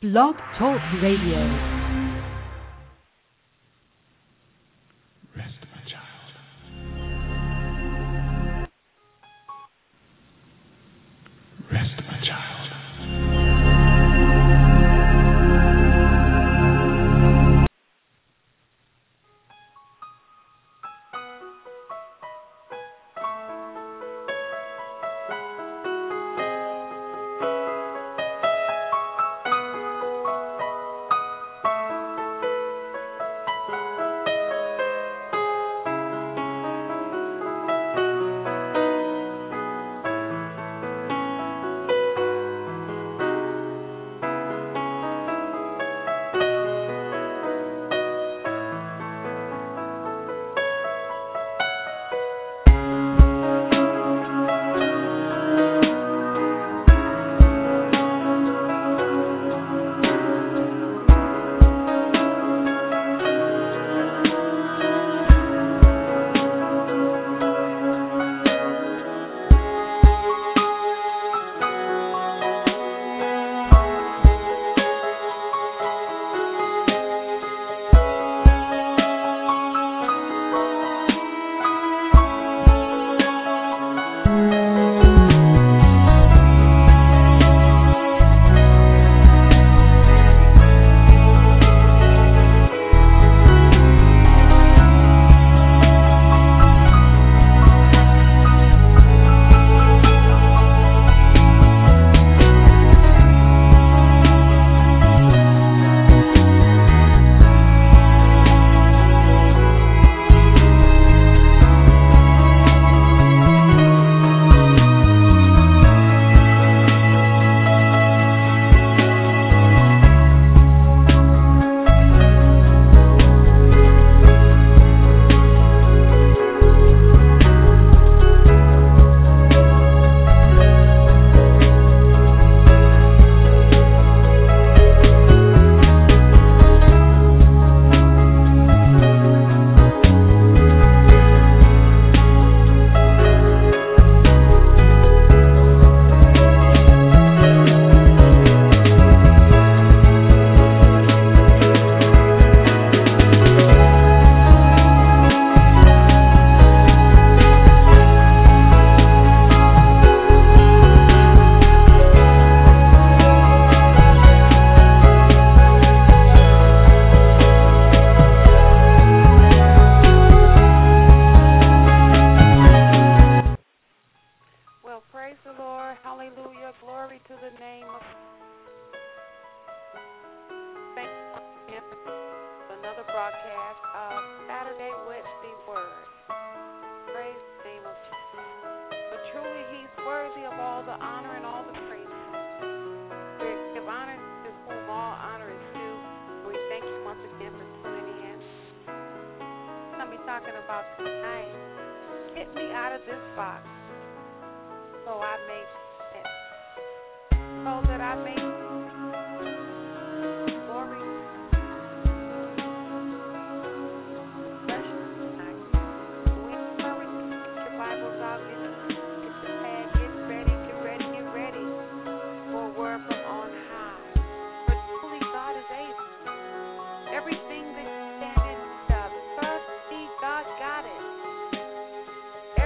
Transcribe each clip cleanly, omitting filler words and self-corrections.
Blog Talk Radio.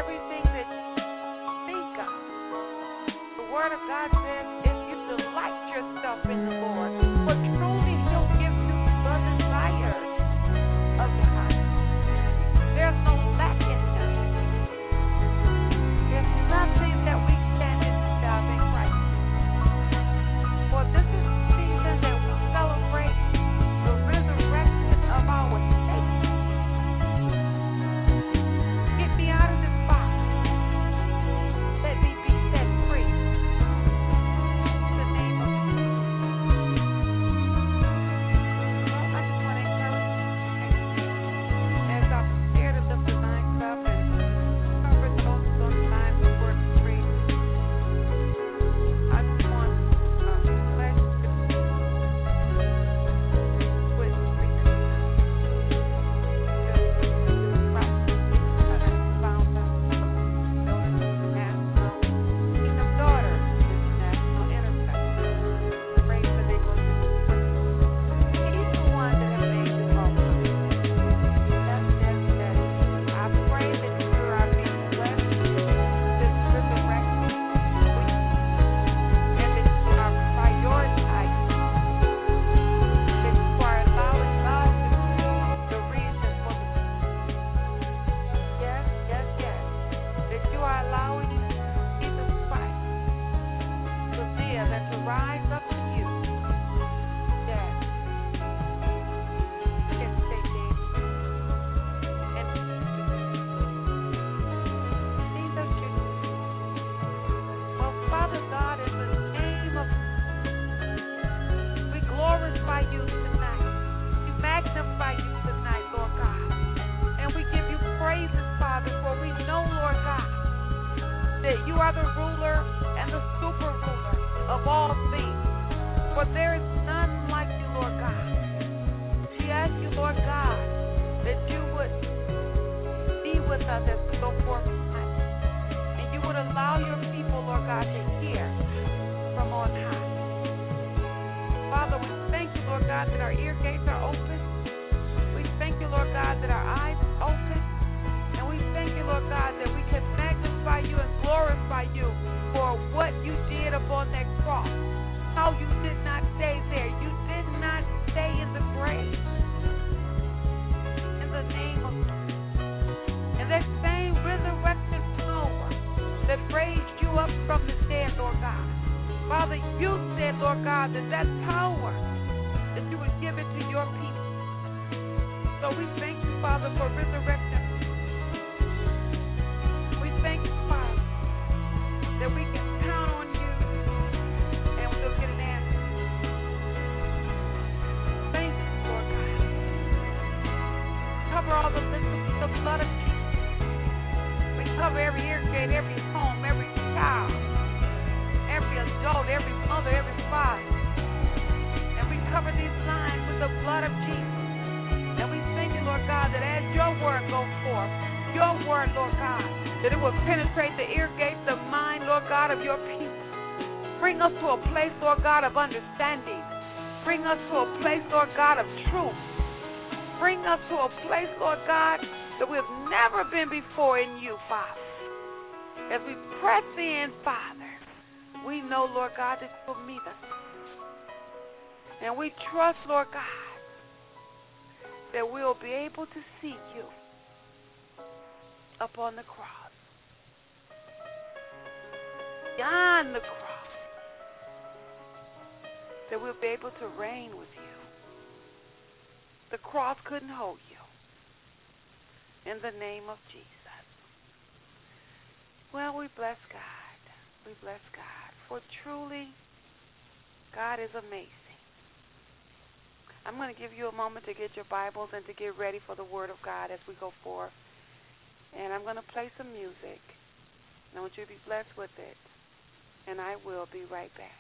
Word of God says, if you delight are the ruler and the super ruler of all things. For there is none like you, Lord God. She asks you, Lord God, that you would be with us as we go forth tonight. And you would allow your people, Lord God, to hear from on high. Father, we thank you, Lord God, that our ear gates are open. We thank you, Lord God, that our eyes are open. And we thank you, Lord God, that we can magnify you and glorify you for what you did upon that cross. How you did not stay there. You did not stay in the grave. In the name of Jesus. And that same resurrection power that raised you up from the dead, Lord God. Father, you said, Lord God, that power, that you would give it to your people. So we thank you, Father, for resurrection. We thank you, Father, that we can count on you and we'll get an answer. Thank you, Lord God. Cover all the listeners with the blood of Jesus. We cover every ear gate, every home, every child, every adult, every mother, every father. And we cover these lines with the blood of Jesus. And we thank you, Lord God, that as your word goes forth, your word, Lord God, that it will penetrate the ear gates, the mind, Lord God, of your people. Bring us to a place, Lord God, of understanding. Bring us to a place, Lord God, of truth. Bring us to a place, Lord God, that we've never been before in you, Father. As we press in, Father, we know, Lord God, that you will meet us. And we trust, Lord God, that we'll be able to see you upon the cross. Beyond the cross, that we'll be able to reign with you. The cross couldn't hold you. In the name of Jesus. Well, we bless God. We bless God. For truly, God is amazing. I'm going to give you a moment to get your Bibles and to get ready for the Word of God as we go forth. And I'm going to play some music. And I want you to be blessed with it. And I will be right back.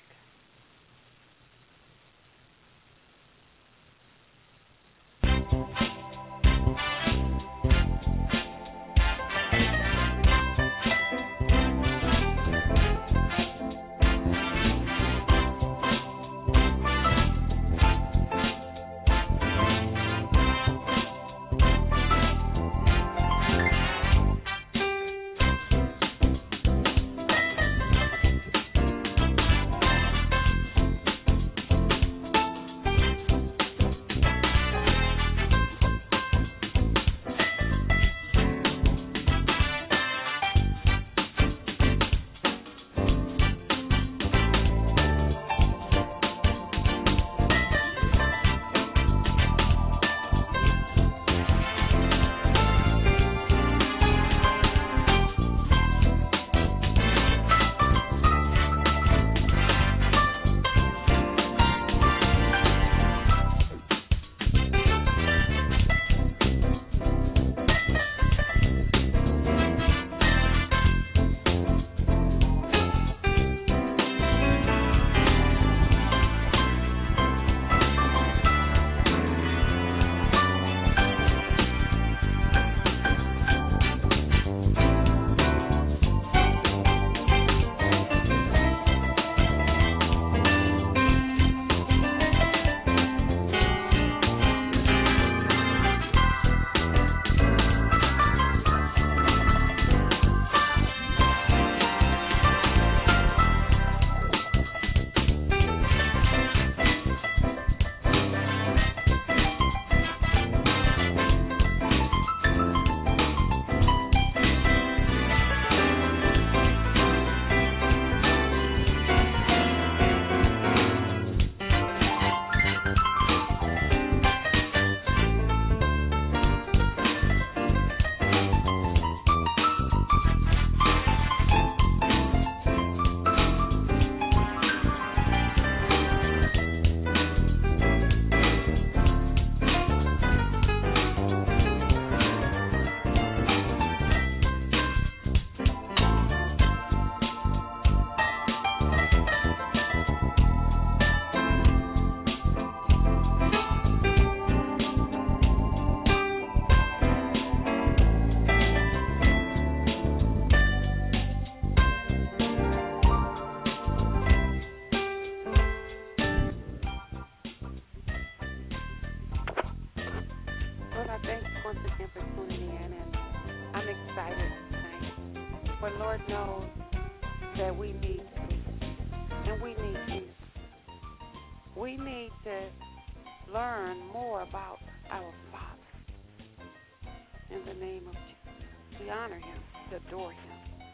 Thank you once again for tuning in, and I'm excited tonight. For Lord knows that we need peace, and we need peace. We need to learn more about our Father. In the name of Jesus, we honor Him, we adore Him.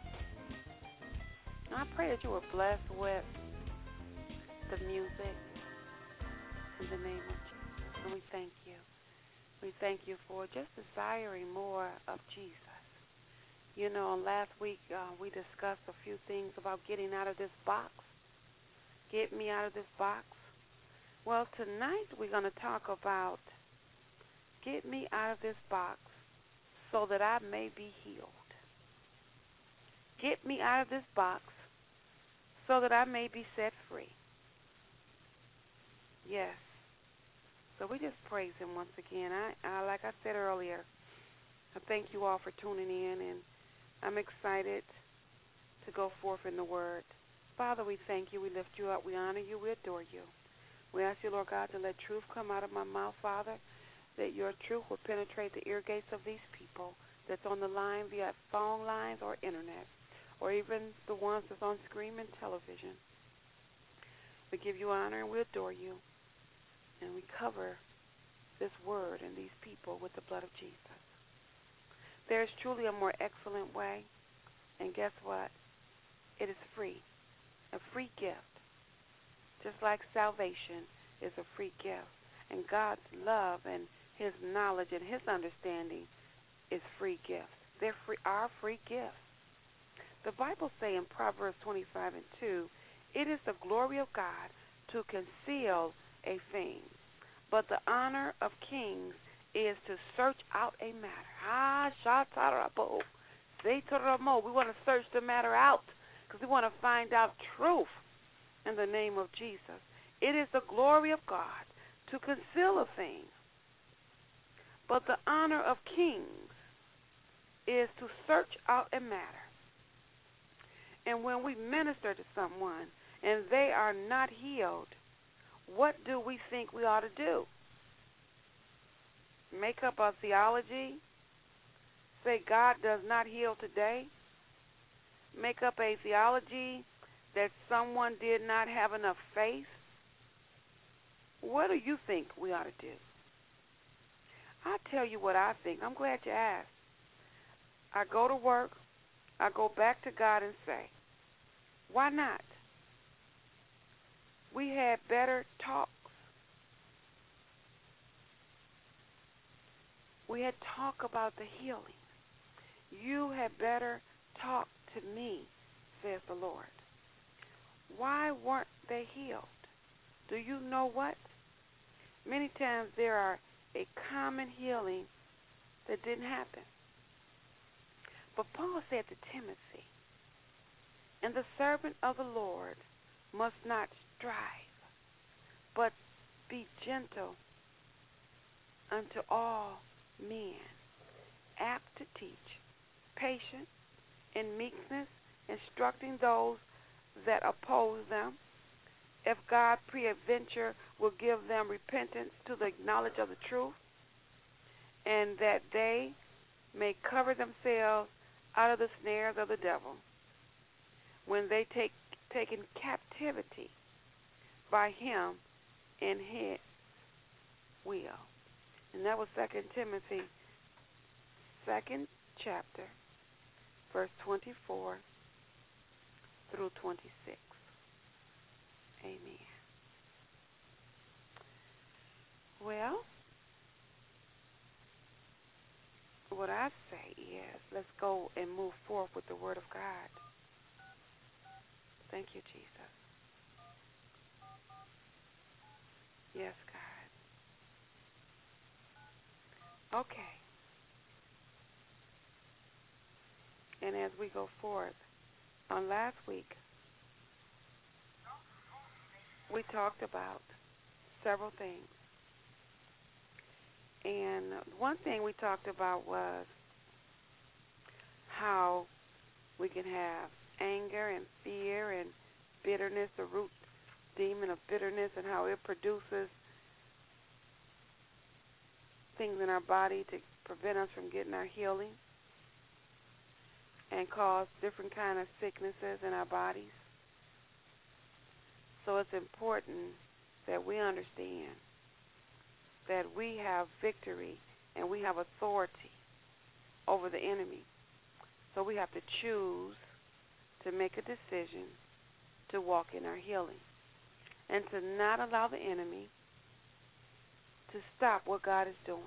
And I pray that you were blessed with the music. In the name of Jesus, and we thank you. We thank you for just desiring more of Jesus. You know, last week we discussed a few things about getting out of this box. Get me out of this box. Well, tonight we're going to talk about get me out of this box so that I may be healed. Get me out of this box so that I may be set free. Yes. So we just praise Him once again. I like I said earlier, I thank you all for tuning in, and I'm excited to go forth in the Word. Father, we thank you. We lift you up. We honor you. We adore you. We ask you, Lord God, to let truth come out of my mouth, Father, that your truth will penetrate the ear gates of these people that's on the line via phone lines or internet, or even the ones that's on screen and television. We give you honor and we adore you. And we cover this word and these people with the blood of Jesus. There is truly a more excellent way, and guess what? It is free, a free gift. Just like salvation is a free gift, and God's love and His knowledge and His understanding is free gifts. They're free, our free gifts. The Bible says in Proverbs 25:2, it is the glory of God to conceal a thing, but the honor of kings is to search out a matter. We want to search the matter out because we want to find out truth in the name of Jesus. It is the glory of God to conceal a thing, but the honor of kings is to search out a matter. And when we minister to someone and they are not healed, what do we think we ought to do? Make up a theology? Say God does not heal today? Make up a theology that someone did not have enough faith? What do you think we ought to do? I'll tell you what I think. I'm glad you asked. I go to work. I go back to God and say, why not? We had better talks. We had talk about the healing. You had better talk to me, says the Lord. Why weren't they healed? Do you know what? Many times there are a common healing that didn't happen. But Paul said to Timothy, and the servant of the Lord must not strive, but be gentle unto all men, apt to teach, patient, in meekness, instructing those that oppose them, if God peradventure will give them repentance to the knowledge of the truth, and that they may cover themselves out of the snares of the devil, when they taken captivity by him in his will. And that was 2 Timothy, 2nd chapter, verse 24 through 26. Amen. Well, what I say is, let's go and move forward with the Word of God. Thank you, Jesus. Yes, God. Okay. And as we go forth, on last week, we talked about several things. And one thing we talked about was how we can have anger and fear and bitterness, the root demon of bitterness, and how it produces things in our body to prevent us from getting our healing and cause different kind of sicknesses in our bodies. So it's important that we understand that we have victory and we have authority over the enemy. So we have to choose to make a decision to walk in our healing and to not allow the enemy to stop what God is doing.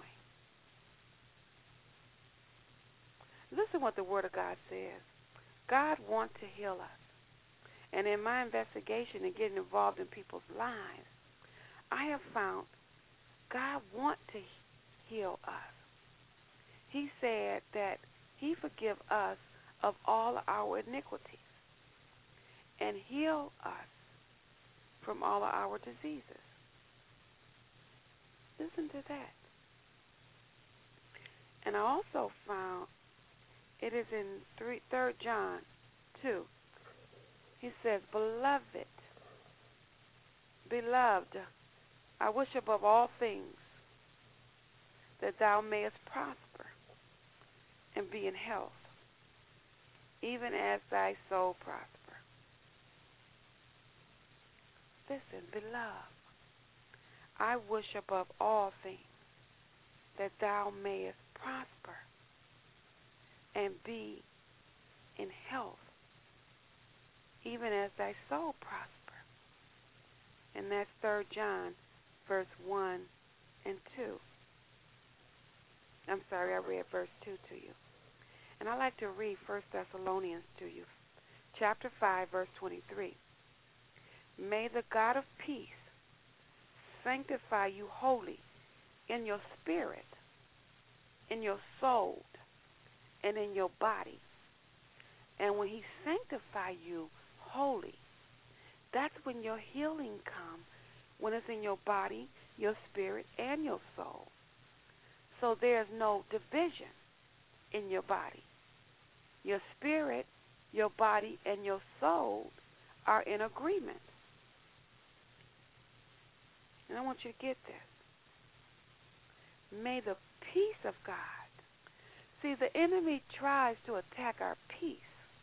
Listen what the Word of God says. God wants to heal us. And in my investigation and getting involved in people's lives, I have found God wants to heal us. He said that He forgive us of all our iniquities and heal us from all of our diseases. Listen to that. And I also found it is in 3 John 2. He says, Beloved, I wish above all things that thou mayest prosper and be in health, even as thy soul prosper. Listen, beloved, I wish above all things that thou mayest prosper and be in health, even as thy soul prosper. And that's 3 John, verse 1 and 2. I'm sorry, I read verse 2 to you. And I'd like to read 1 Thessalonians to you, chapter 5, verse 23. May the God of peace sanctify you wholly in your spirit, in your soul, and in your body. And when He sanctify you wholly, that's when your healing comes, when it's in your body, your spirit, and your soul. So there's no division in your body. Your spirit, your body, and your soul are in agreement. And I want you to get this. May the peace of God. See, the enemy tries to attack our peace.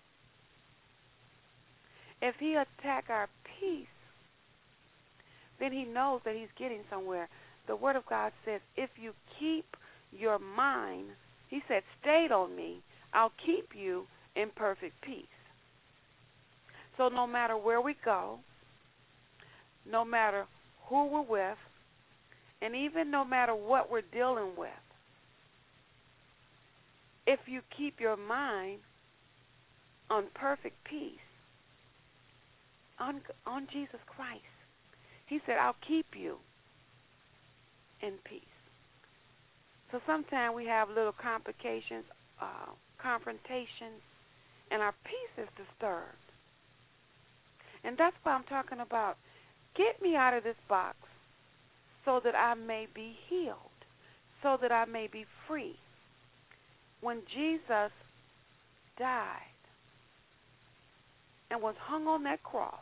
If he attacks our peace, then he knows that he's getting somewhere. The Word of God says, if you keep your mind, He said, stayed on me, I'll keep you in perfect peace. So no matter where we go, no matter who we're with, and even no matter what we're dealing with, if you keep your mind on perfect peace, on Jesus Christ, He said, I'll keep you in peace. So sometimes we have little complications, confrontations, and our peace is disturbed. And that's why I'm talking about, get me out of this box so that I may be healed, so that I may be free. When Jesus died and was hung on that cross,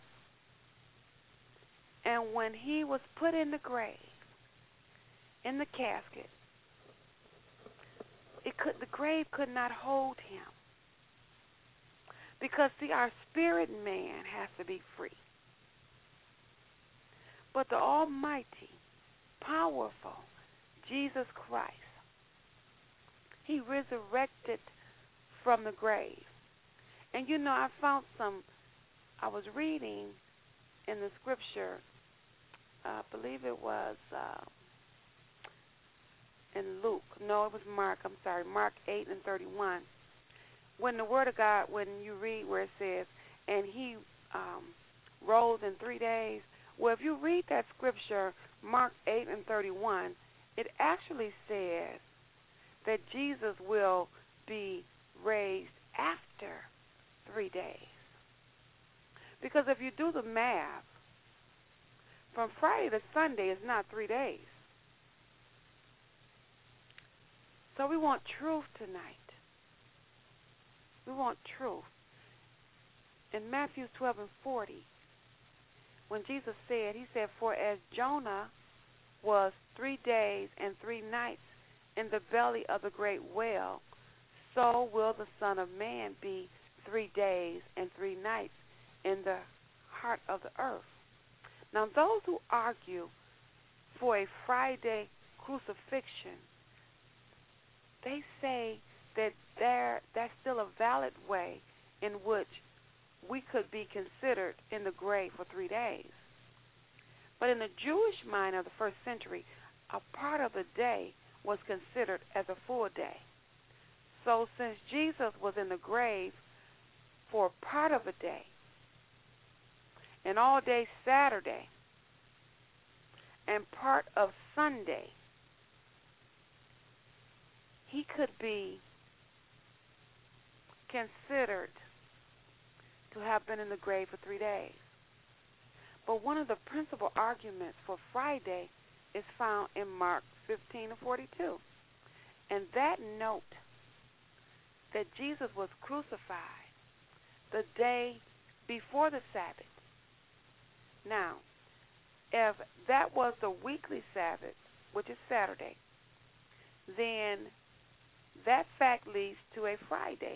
and when He was put in the grave, in the casket, the grave could not hold Him. Because, see, our spirit man has to be free. But the almighty, powerful Jesus Christ, He resurrected from the grave. And you know, I was reading in the scripture, I believe it was in Luke. No, it was Mark. I'm sorry, Mark 8:31. When the Word of God, when you read where it says, and He rose in 3 days. Well, if you read that scripture, Mark 8:31, it actually says that Jesus will be raised after 3 days. Because if you do the math, from Friday to Sunday is not 3 days. So we want truth tonight. We want truth. In Matthew 12:40, when Jesus said, He said, for as Jonah was 3 days and 3 nights in the belly of the great whale, so will the Son of Man be 3 days and 3 nights in the heart of the earth. Now, those who argue for a Friday crucifixion, they say that that's still a valid way in which we could be considered in the grave for 3 days. But in the Jewish mind of the first century, a part of the day was considered as a full day. So since Jesus was in the grave for part of a day, and all day Saturday, and part of Sunday, he could be considered to have been in the grave for 3 days. But one of the principal arguments for Friday is found in Mark 15:42. And that note that Jesus was crucified the day before the Sabbath. Now, if that was the weekly Sabbath, which is Saturday, then that fact leads to a Friday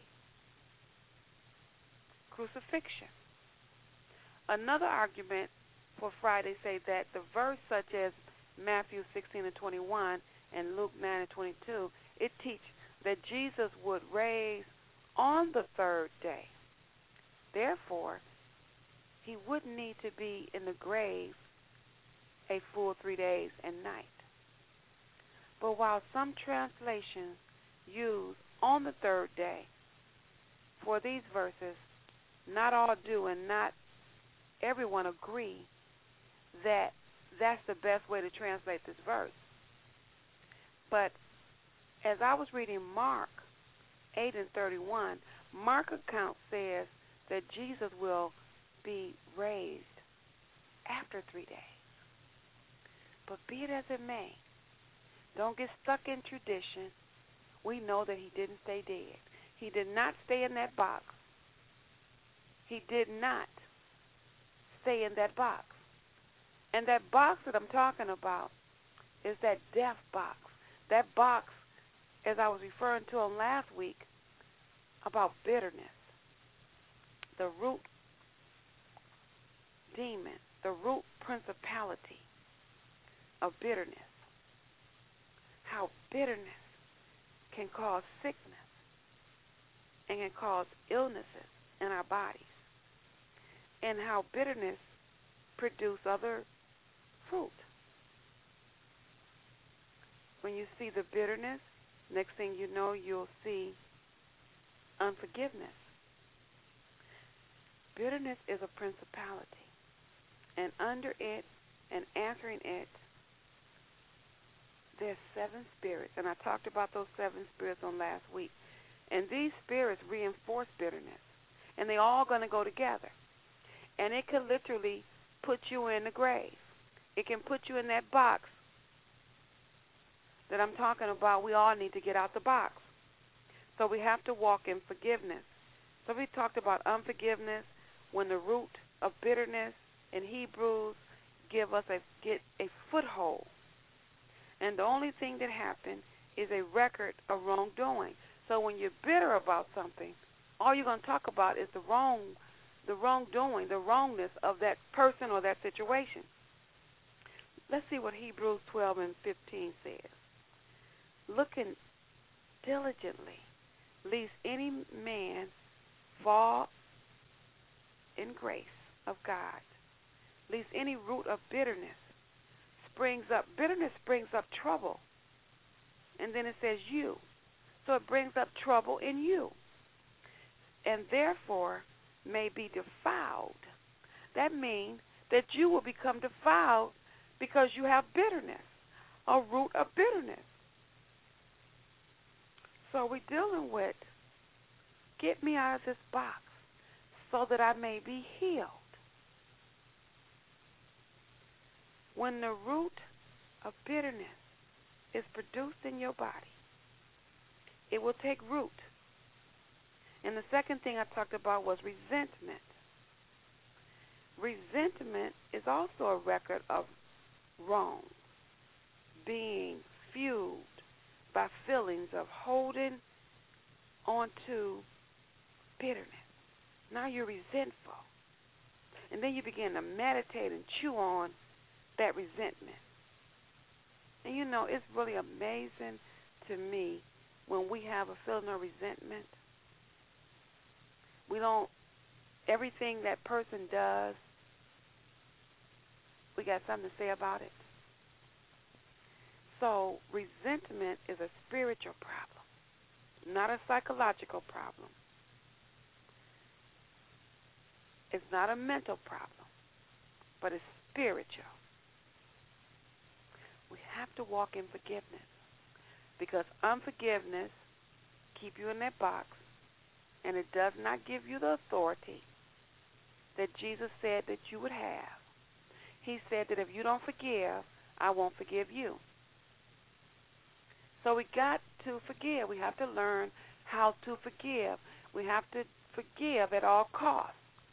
crucifixion. Another argument for Friday say that the verse such as Matthew 16:21 and Luke 9:22, it teach that Jesus would raise on the third day. Therefore, he wouldn't need to be in the grave a full 3 days and night. But while some translations use on the third day for these verses, not all do, and not everyone agree that that's the best way to translate this verse. But as I was reading Mark 8:31, Mark account says that Jesus will be raised after 3 days. But be it as it may, don't get stuck in tradition. We know that he didn't stay dead. He did not stay in that box. He did not stay in that box. And that box that I'm talking about is that death box. That box, as I was referring to on last week, about bitterness. The root demon, the root principality of bitterness. How bitterness can cause sickness and can cause illnesses in our bodies. And how bitterness produces other fruit. When you see the bitterness, next thing you know, you'll see unforgiveness. Bitterness is a principality. And under it and answering it, there's 7 spirits. And I talked about those 7 spirits on last week. And these spirits reinforce bitterness. And they're all going to go together. And it could literally put you in the grave. It can put you in that box that I'm talking about. We all need to get out the box. So we have to walk in forgiveness. So we talked about unforgiveness, when the root of bitterness in Hebrews get a foothold. And the only thing that happened is a record of wrongdoing. So when you're bitter about something, all you're going to talk about is the wrongdoing, the wrongness of that person or that situation. Let's see what Hebrews 12:15 says. Looking diligently, lest any man fall in grace of God, lest any root of bitterness springs up. Bitterness brings up trouble. And then it says you. So it brings up trouble in you. And therefore may be defiled. That means that you will become defiled because you have bitterness, a root of bitterness. So we're dealing with, get me out of this box so that I may be healed. When the root of bitterness is produced in your body, it will take root. And the second thing I talked about was resentment. Resentment is also a record of wrong being fueled by feelings of holding on to bitterness. Now you're resentful. And then you begin to meditate and chew on that resentment. And you know, it's really amazing to me when we have a feeling of resentment. We don't, everything that person does, we got something to say about it. So resentment is a spiritual problem, not a psychological problem. It's not a mental problem, but it's spiritual. We have to walk in forgiveness because unforgiveness keeps you in that box, and it does not give you the authority that Jesus said that you would have. He said that if you don't forgive, I won't forgive you. So we got to forgive. We have to learn how to forgive. We have to forgive at all costs.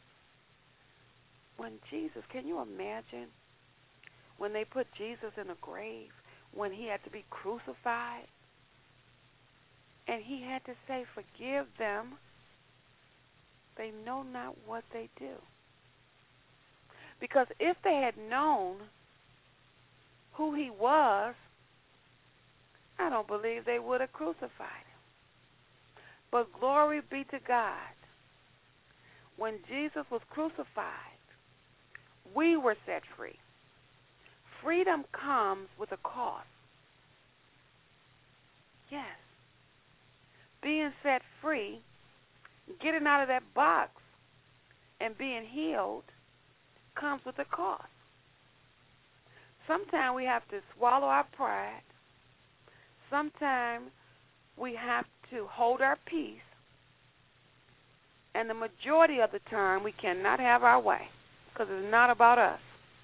When Jesus, can you imagine when they put Jesus in a grave, when he had to be crucified, and he had to say, forgive them, they know not what they do. Because if they had known who he was, I don't believe they would have crucified him. But glory be to God. When Jesus was crucified, we were set free. Freedom comes with a cost. Yes. Being set free, getting out of that box, and being healed comes with a cost. Sometimes we have to swallow our pride. Sometimes we have to hold our peace. And the majority of the time we cannot have our way because it's not about us.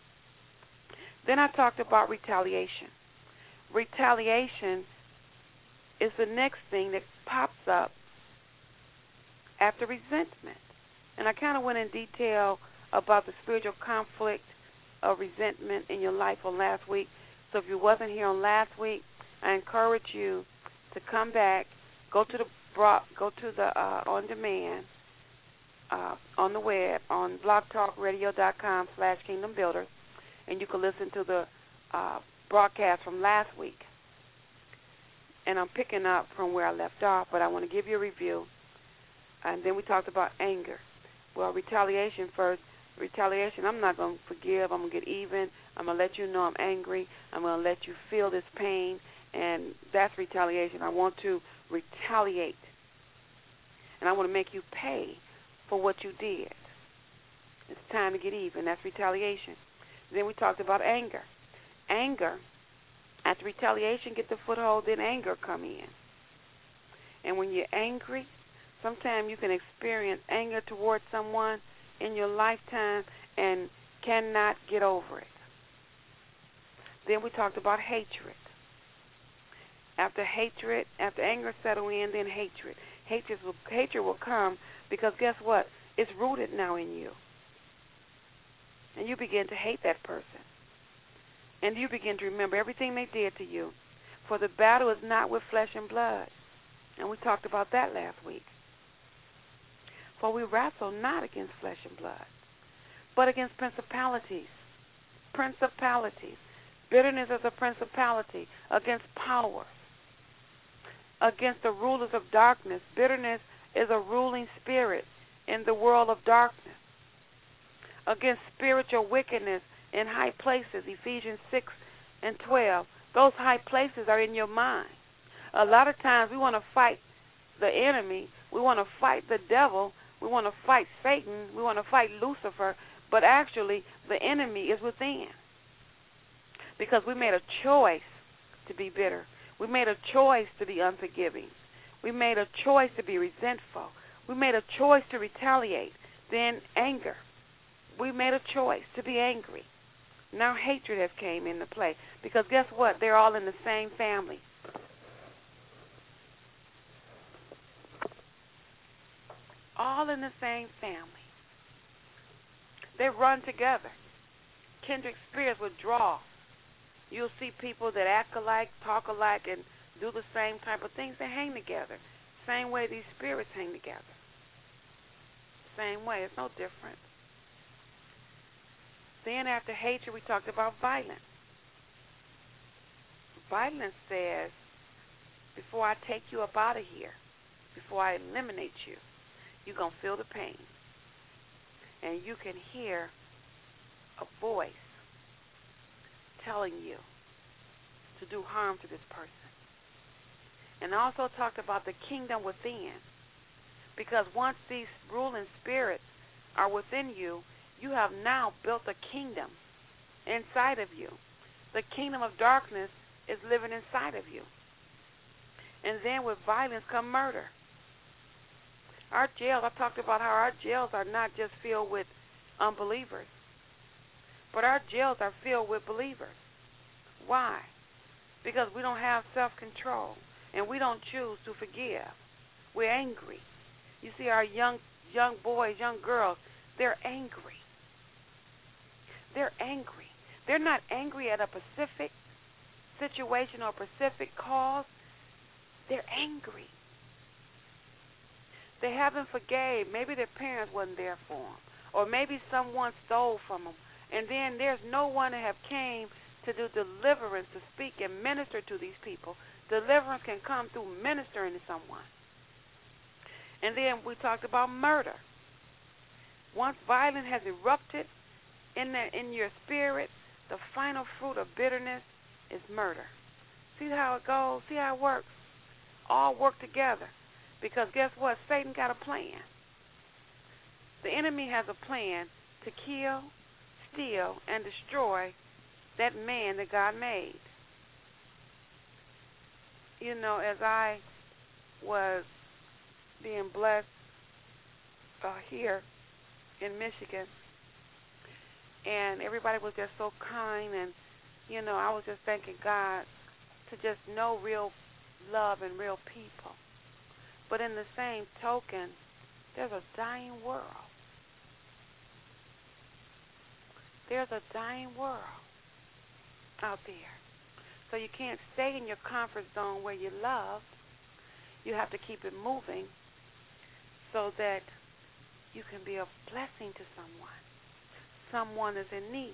Then I talked about retaliation. Retaliation is the next thing that pops up after resentment. And I kind of went in detail about the spiritual conflict of resentment in your life on last week. So if you wasn't here on last week, I encourage you to come back, go to the on demand on the web on blogtalkradio.com/Kingdom Builders, and you can listen to the broadcast from last week. And I'm picking up from where I left off, but I want to give you a review. And then we talked about anger. Well, retaliation first. Retaliation, I'm not going to forgive. I'm going to get even. I'm going to let you know I'm angry. I'm going to let you feel this pain, and that's retaliation. I want to retaliate, and I want to make you pay for what you did. It's time to get even. That's retaliation. Then we talked about anger. Anger, after retaliation get the foothold, then anger come in. And when you're angry, sometimes you can experience anger towards someone in your lifetime and cannot get over it. Then we talked about hatred. After anger settle in, then hatred. Hatred will come because guess what? It's rooted now in you. And you begin to hate that person. And you begin to remember everything they did to you. For the battle is not with flesh and blood. And we talked about that last week. For we wrestle not against flesh and blood, but against principalities. Bitterness is a principality, against power, against the rulers of darkness. Bitterness is a ruling spirit in the world of darkness, against spiritual wickedness in high places. Ephesians 6:12. Those high places are in your mind. A lot of times we want to fight the enemy. We want to fight the devil. We want to fight Satan. We want to fight Lucifer. But actually, the enemy is within. Because we made a choice to be bitter. We made a choice to be unforgiving. We made a choice to be resentful. We made a choice to retaliate. Then anger. We made a choice to be angry. Now hatred has came into play. Because guess what? They're all in the same family. All in the same family. They run together. Kindred spirits will draw. You'll see people that act alike, talk alike, and do the same type of things. They hang together. Same way these spirits hang together. Same way. It's no different. Then after hatred, we talked about violence. Violence says, before I take you up out of here, before I eliminate you, you're going to feel the pain. And you can hear a voice telling you to do harm to this person. And I also talked about the kingdom within. Because once these ruling spirits are within you, you have now built a kingdom inside of you. The kingdom of darkness is living inside of you. And then with violence come murder. Our jails, I talked about how our jails are not just filled with unbelievers, but our jails are filled with believers. Why? Because we don't have self-control, and we don't choose to forgive. We're angry. You see our young boys, young girls, they're angry. They're angry. They're not angry at a specific situation or specific cause. They're angry. They haven't forgave. Maybe their parents wasn't there for them, or maybe someone stole from them. And then there's no one that have came to do deliverance, to speak and minister to these people. Deliverance can come through ministering to someone. And then we talked about murder. Once violence has erupted in your spirit, the final fruit of bitterness is murder. See how it goes? See how it works? All work together. Because guess what? Satan got a plan. The enemy has a plan to kill, steal, and destroy that man that God made. You know, as I was being blessed here in Michigan, and everybody was just so kind, and, you know, I was just thanking God to just know real love and real people. But in the same token, there's a dying world. There's a dying world out there. So you can't stay in your comfort zone where you love. You have to keep it moving so that you can be a blessing to someone. Someone is in need.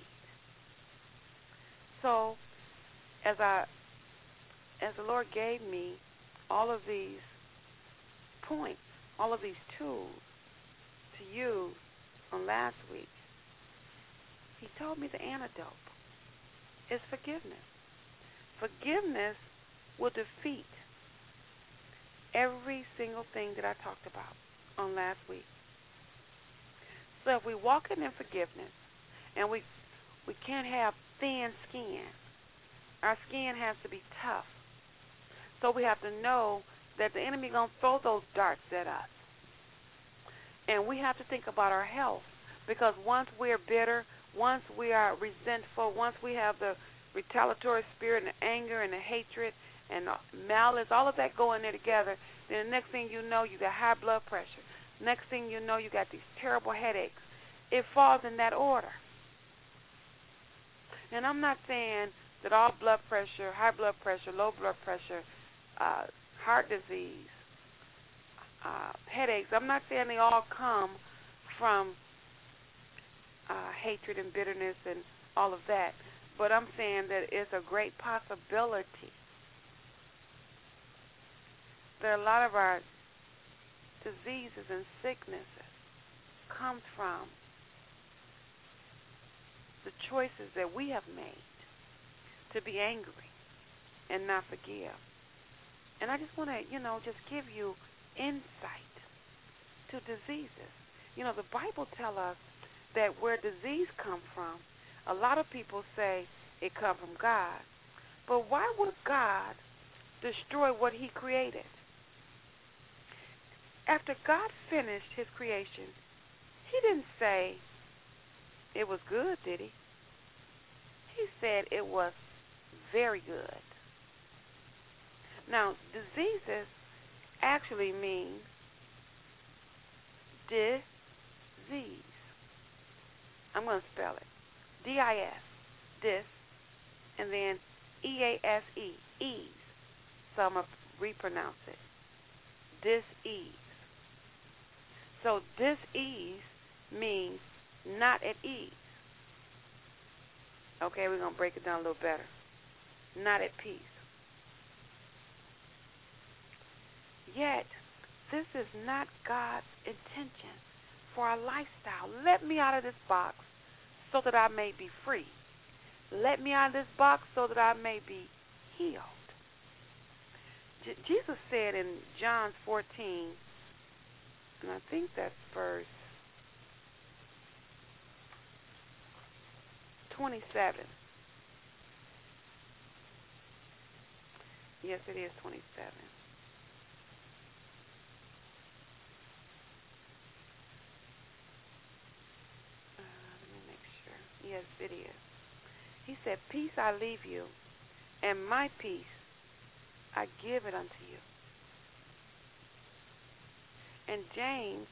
So as the Lord gave me all of these points, all of these tools to use on last week, He told me the antidote is forgiveness. Forgiveness will defeat every single thing that I talked about on last week. So if we walk in forgiveness, and we can't have thin skin, our skin has to be tough. So we have to know that the enemy going to throw those darts at us. And we have to think about our health, because once we're bitter, once we are resentful, once we have the retaliatory spirit and the anger and the hatred and the malice, all of that go in there together, then the next thing you know, you got high blood pressure. Next thing you know, you got these terrible headaches. It falls in that order. And I'm not saying that all blood pressure, high blood pressure, low blood pressure, heart disease, headaches, I'm not saying they all come from hatred and bitterness and all of that. But I'm saying that it's a great possibility that a lot of our diseases and sicknesses comes from the choices that we have made to be angry and not forgive. And I just want to, just give you insight to diseases. The Bible tells us that where disease comes from, a lot of people say it comes from God. But why would God destroy what He created? After God finished His creation, He didn't say it was good, did He? He said it was very good. Now, diseases actually mean disease. I'm going to spell it. D-I-S, dis, and then E-A-S-E, ease. so I'm going to repronounce it. Dis-ease. So dis-ease means not at ease. Okay, we're going to break it down a little better. Not at peace. Yet, this is not God's intention for our lifestyle. Let me out of this box so that I may be free. Let me out of this box so that I may be healed. Jesus said in John 14, and I think that's verse 27. Yes, it is 27. Let me make sure. Yes, it is. He said, peace I leave you, and my peace I give it unto you. And James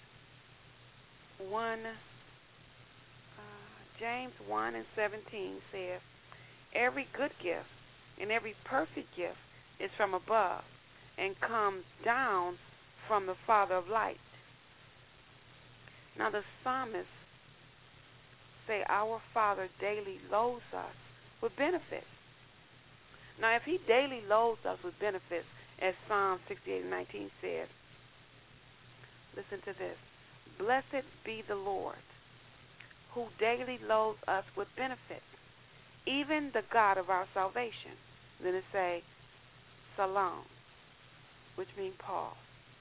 1:17 says, every good gift and every perfect gift is from above and comes down from the Father of light. Now the psalmist say, our Father daily loads us with benefits. Now if he daily loads us with benefits, as Psalm 68:19 says, listen to this. Blessed be the Lord, who daily loads us with benefits, even the God of our salvation. Then it say, Salam, which means pause.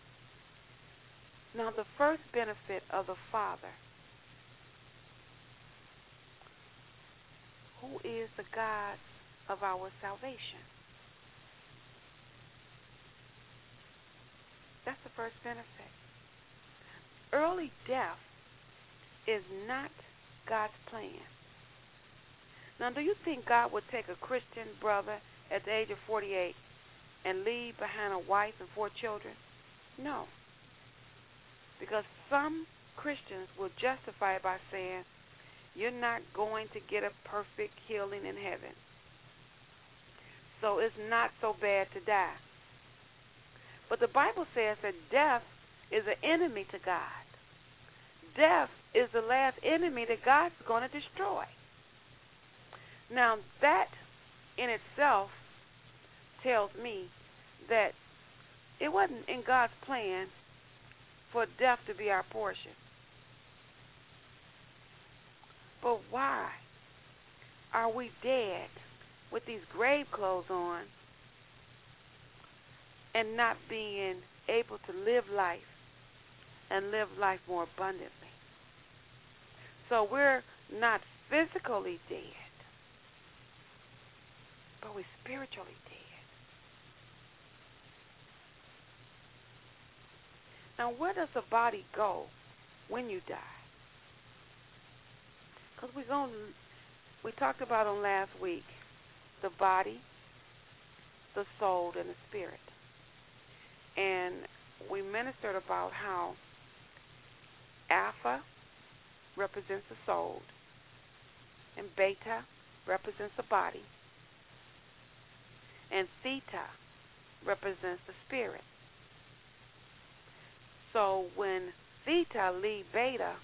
Now the first benefit of the Father, who is the God of our salvation. That's the first benefit. Early death is not God's plan. Now, do you think God would take a Christian brother at the age of 48 and leave behind a wife and 4 children? No. Because some Christians will justify it by saying, you're not going to get a perfect healing in heaven. So it's not so bad to die. But the Bible says that death is an enemy to God. Death is the last enemy that God's going to destroy. Now, that in itself tells me that it wasn't in God's plan for death to be our portion. But why are we dead with these grave clothes on and not being able to live life and live life more abundantly? So we're not physically dead, but we're spiritually dead. Now, where does the body go when you die? Because we talked about on last week the body, the soul, and the spirit. And we ministered about how Alpha represents the soul, and Beta represents the body, and Theta represents the spirit. So when Theta leaves Beta,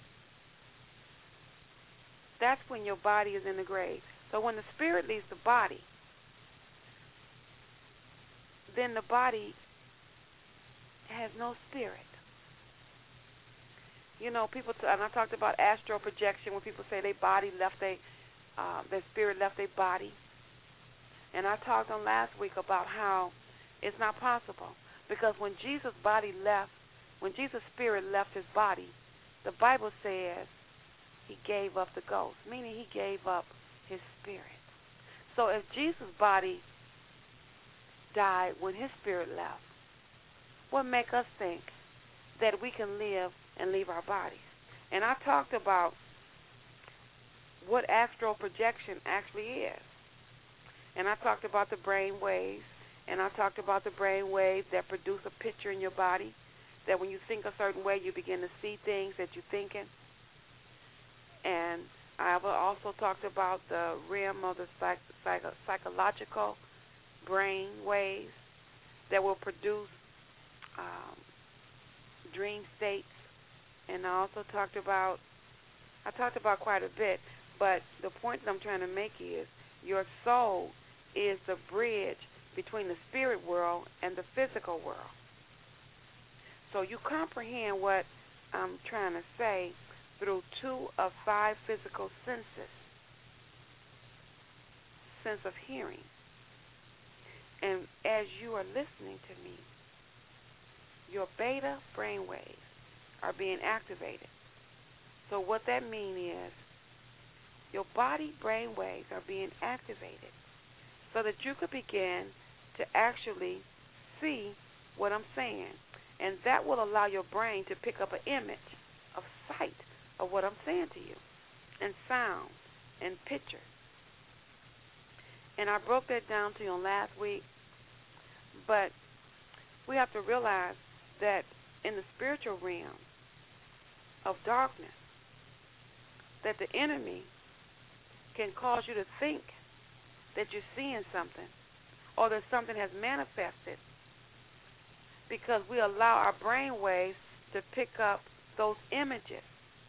that's when your body is in the grave. So when the spirit leaves the body, then the body has no spirit. You know, people, and I talked about astral projection, when people say their body left their spirit left their body. And I talked on last week about how it's not possible, because when Jesus' spirit left his body, the Bible says he gave up the ghost, meaning he gave up his spirit. So if Jesus' body died when his spirit left, what make us think that we can live and leave our bodies? And I talked about what astral projection actually is. And I talked about the brain waves, and I talked about the brain waves that produce a picture in your body, that when you think a certain way, you begin to see things that you're thinking. And I also talked about the realm of the psychological brain waves, that will produce dream states. And I also talked about quite a bit, but the point that I'm trying to make is your soul is the bridge between the spirit world and the physical world. So you comprehend what I'm trying to say through 2 of 5 physical senses. Sense of hearing. And as you are listening to me, your beta brainwaves are being activated. So what that means is your body brainwaves are being activated so that you could begin to actually see what I'm saying. And that will allow your brain to pick up an image of sight of what I'm saying to you, and sound, and picture. And I broke that down to you on last week, but we have to realize that in the spiritual realm of darkness, that the enemy can cause you to think that you're seeing something or that something has manifested because we allow our brain waves to pick up those images.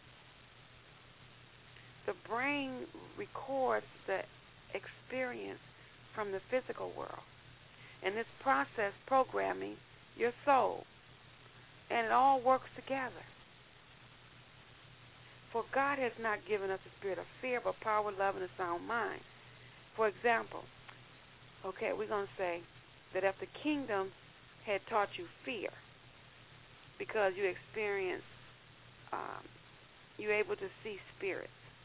The brain records the experience from the physical world, and this process programming your soul, and it all works together. For God has not given us a spirit of fear, but power, love, and a sound mind. For example, okay, we're going to say that if the kingdom had taught you fear because you experience, you're able to see spirits,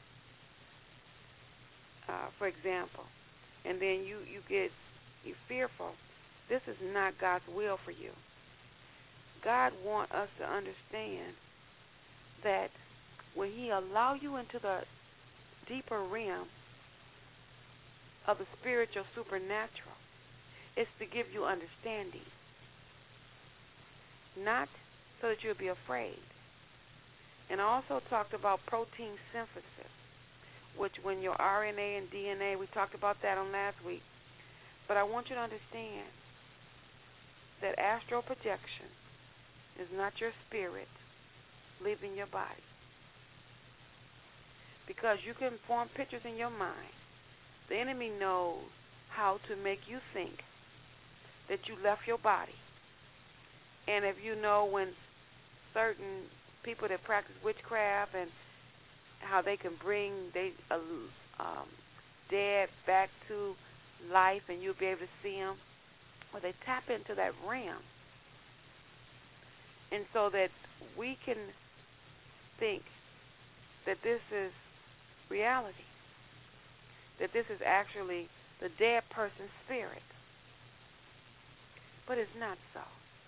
for example, and then you're fearful, this is not God's will for you. God wants us to understand that when He allows you into the deeper realm of the spiritual supernatural, it's to give you understanding, not so that you'll be afraid. And I also talked about protein synthesis, which when your RNA and DNA, we talked about that on last week. But I want you to understand that astral projection is not your spirit leaving your body. Because you can form pictures in your mind. The enemy knows how to make you think that you left your body. And if you know when certain people that practice witchcraft and how they can bring dead back to life and you'll be able to see them, or they tap into that realm. And so that we can think that this is reality, that this is actually the dead person's spirit. But it's not so.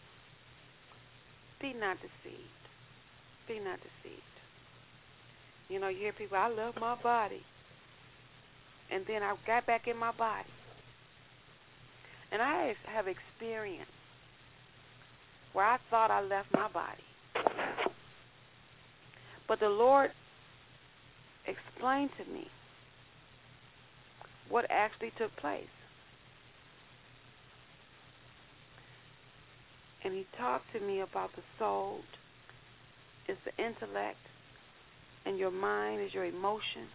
Be not deceived. Be not deceived. You know, you hear people, I love my body. And then I got back in my body. And I have experienced where I thought I left my body. But the Lord explained to me what actually took place. And He talked to me about the soul is the intellect, and your mind is your emotion,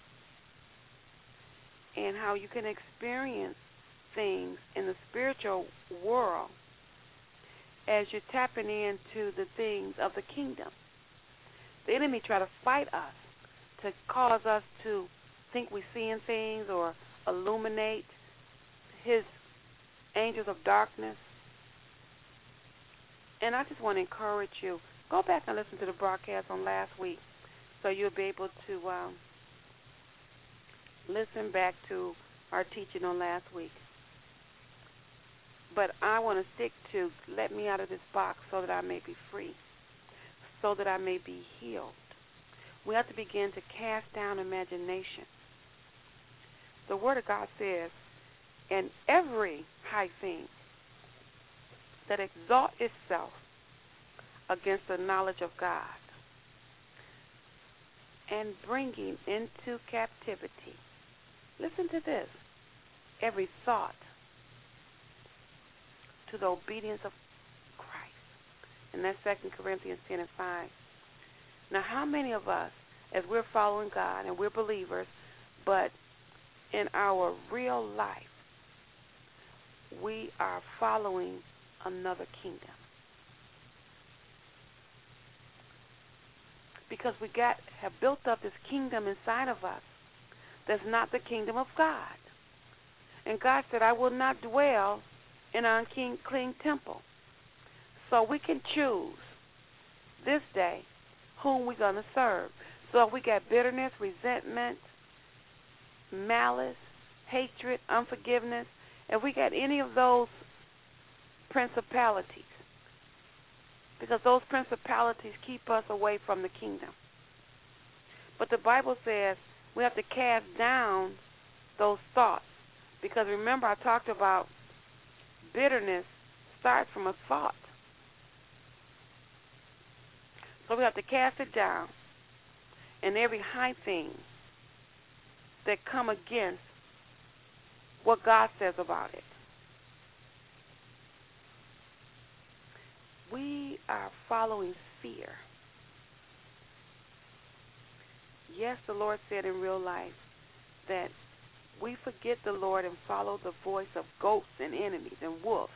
and how you can experience things in the spiritual world as you're tapping into the things of the kingdom. The enemy try to fight us to cause us to think we're seeing things or illuminate his angels of darkness. And I just want to encourage you, go back and listen to the broadcast on last week so you'll be able to listen back to our teaching on last week. But I want to stick to let me out of this box so that I may be free, so that I may be healed. We have to begin to cast down imagination. The Word of God says, and every high thing that exalts itself against the knowledge of God, and bringing into captivity, listen to this, every thought to to the obedience of Christ. And that's 2 Corinthians 10:5. Now, how many of us, as we're following God and we're believers, but in our real life, we are following another kingdom? Because we have built up this kingdom inside of us that's not the kingdom of God. And God said, I will not dwell in an unclean temple. So we can choose this day whom we're going to serve. So if we got bitterness, resentment, malice, hatred, unforgiveness, if we got any of those principalities, because those principalities keep us away from the kingdom. But the Bible says we have to cast down those thoughts. Because remember, I talked about bitterness starts from a thought. So we have to cast it down. And every high thing that come against what God says about it. We are following fear. Yes, the Lord said in real life that we forget the Lord and follow the voice of goats and enemies and wolves.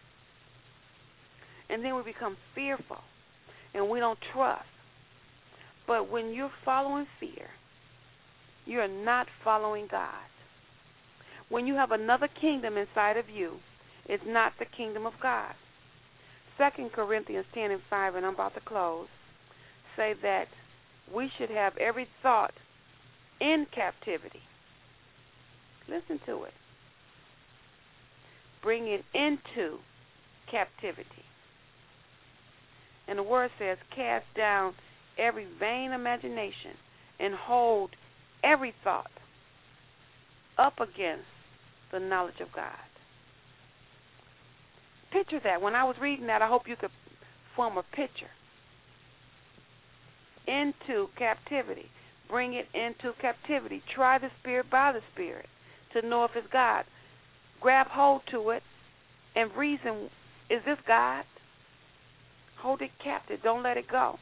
And then we become fearful and we don't trust. But when you're following fear, you're not following God. When you have another kingdom inside of you, it's not the kingdom of God. 2 Corinthians 10:5, and I'm about to close, say that we should have every thought in captivity. Listen to it. Bring it into captivity. And the word says, cast down every vain imagination and hold every thought up against the knowledge of God. Picture that. When I was reading that, I hope you could form a picture. Into captivity. Bring it into captivity. Try the Spirit by the Spirit to know if it's God. Grab hold to it and reason, is this God? Hold it captive. Don't let it go.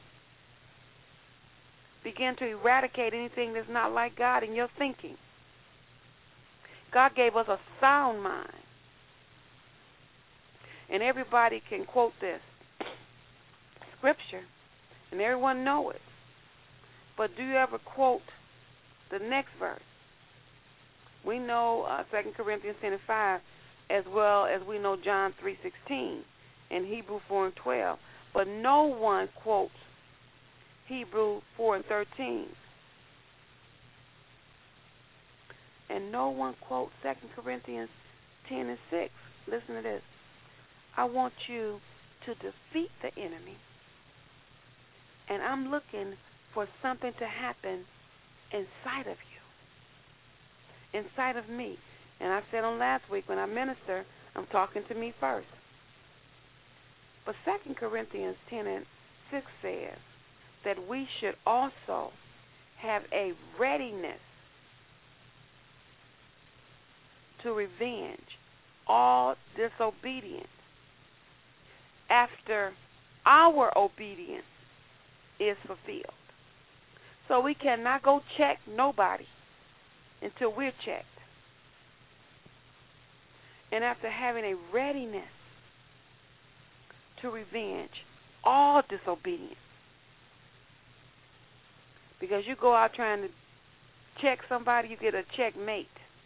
Begin to eradicate anything that's not like God in your thinking. God gave us a sound mind. And everybody can quote this scripture, and everyone know it. But do you ever quote the next verse? We know 2 Corinthians 10:5, as well as we know John 3:16 and Hebrew 4:12. But no one quotes Hebrew 4:13. And no one quotes 2 Corinthians 10:6. Listen to this. I want you to defeat the enemy. And I'm looking for something to happen inside of you, inside of me. And I said on last week when I minister, I'm talking to me first. But 2 Corinthians 10:6 says that we should also have a readiness to revenge all disobedience after our obedience is fulfilled. So we cannot go check nobody until we're checked. And after having a readiness to revenge all disobedience. Because you go out trying to check somebody, you get a checkmate.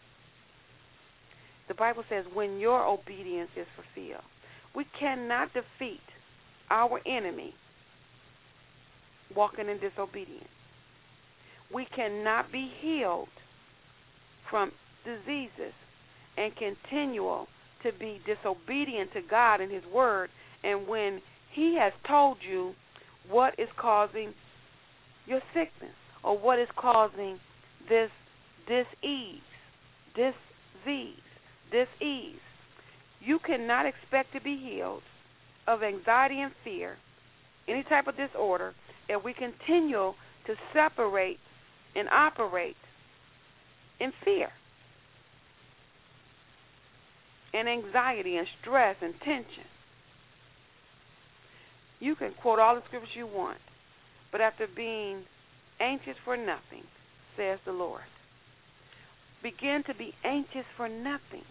The Bible says when your obedience is fulfilled. We cannot defeat our enemy walking in disobedience. We cannot be healed from diseases and continue to be disobedient to God and His Word. And when He has told you what is causing your sickness or what is causing this disease, you cannot expect to be healed of anxiety and fear, any type of disorder, if we continue to separate and operate in fear. and anxiety and stress and tension. You can quote all the scriptures you want, but after being anxious for nothing, says the Lord. Begin to be anxious for nothing.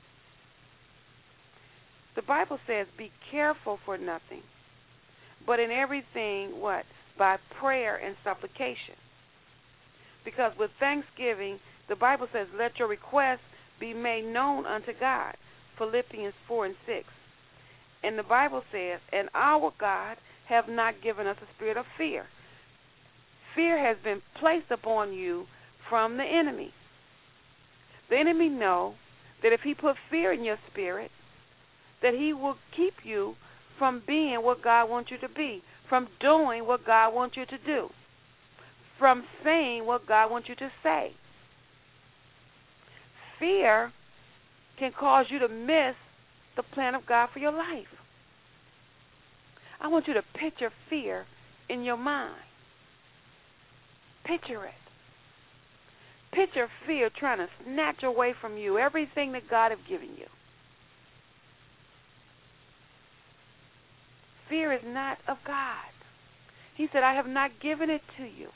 The Bible says, be careful for nothing, but in everything, what? By prayer and supplication. Because with thanksgiving, the Bible says, let your requests be made known unto God. Philippians 4 and 6. And the Bible says, and our God have not given us a spirit of fear. Fear has been placed upon you from the enemy. The enemy knows that if he put fear in your spirit, that he will keep you from being what God wants you to be, from doing what God wants you to do, from saying what God wants you to say. Fear can cause you to miss the plan of God for your life. I want you to picture fear in your mind. Picture it. Picture fear trying to snatch away from you everything that God has given you. Fear is not of God. He said, I have not given it to you.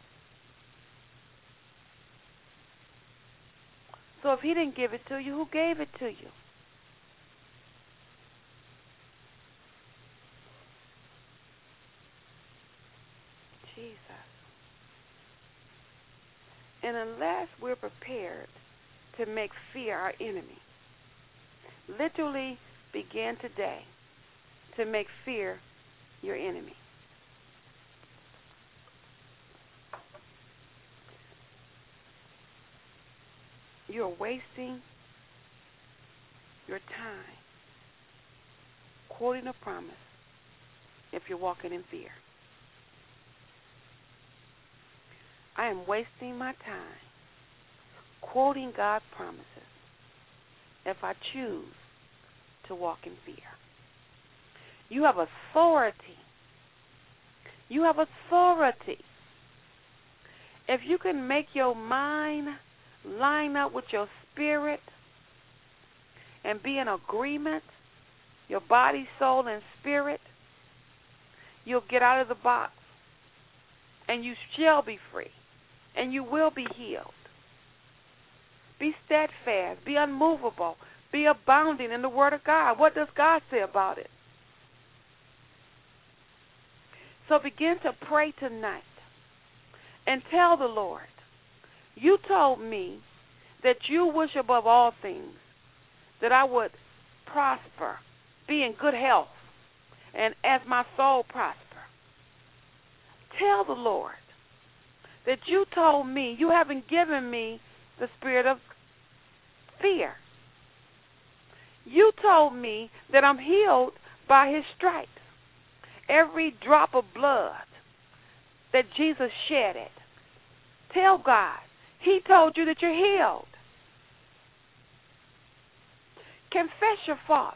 So if he didn't give it to you, who gave it to you? Jesus. And unless we're prepared to make fear our enemy, literally begin today to make fear your enemy. You're wasting your time quoting a promise if you're walking in fear. I am wasting my time quoting God's promises if I choose to walk in fear. You have authority. You have authority. If you can make your mind line up with your spirit and be in agreement, your body, soul, and spirit, you'll get out of the box and you shall be free and you will be healed. Be steadfast, be unmovable, be abounding in the Word of God. What does God say about it? So begin to pray tonight and tell the Lord, you told me that you wish above all things that I would prosper, be in good health, and as my soul prosper. Tell the Lord that you told me you haven't given me the spirit of fear. You told me that I'm healed by his stripes. Every drop of blood that Jesus shedded. Tell God, he told you that you're healed. Confess your faults.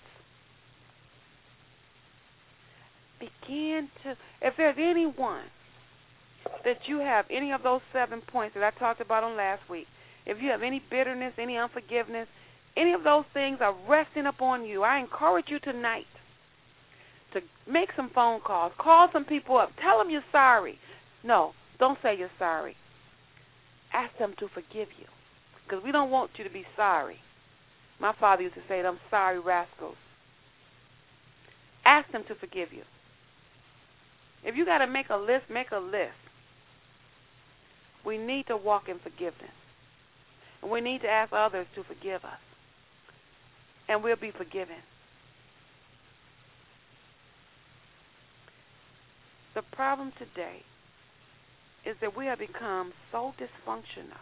Begin to, if there's anyone that you have any of those 7 points that I talked about on last week, if you have any bitterness, any unforgiveness, any of those things are resting upon you, I encourage you tonight to make some phone calls. Call some people up. Tell them you're sorry. No, don't say you're sorry. Ask them to forgive you, because we don't want you to be sorry. My father used to say, them sorry rascals. Ask them to forgive you. If you got to make a list, make a list. We need to walk in forgiveness. And we need to ask others to forgive us. And we'll be forgiven. The problem today is that we have become so dysfunctional.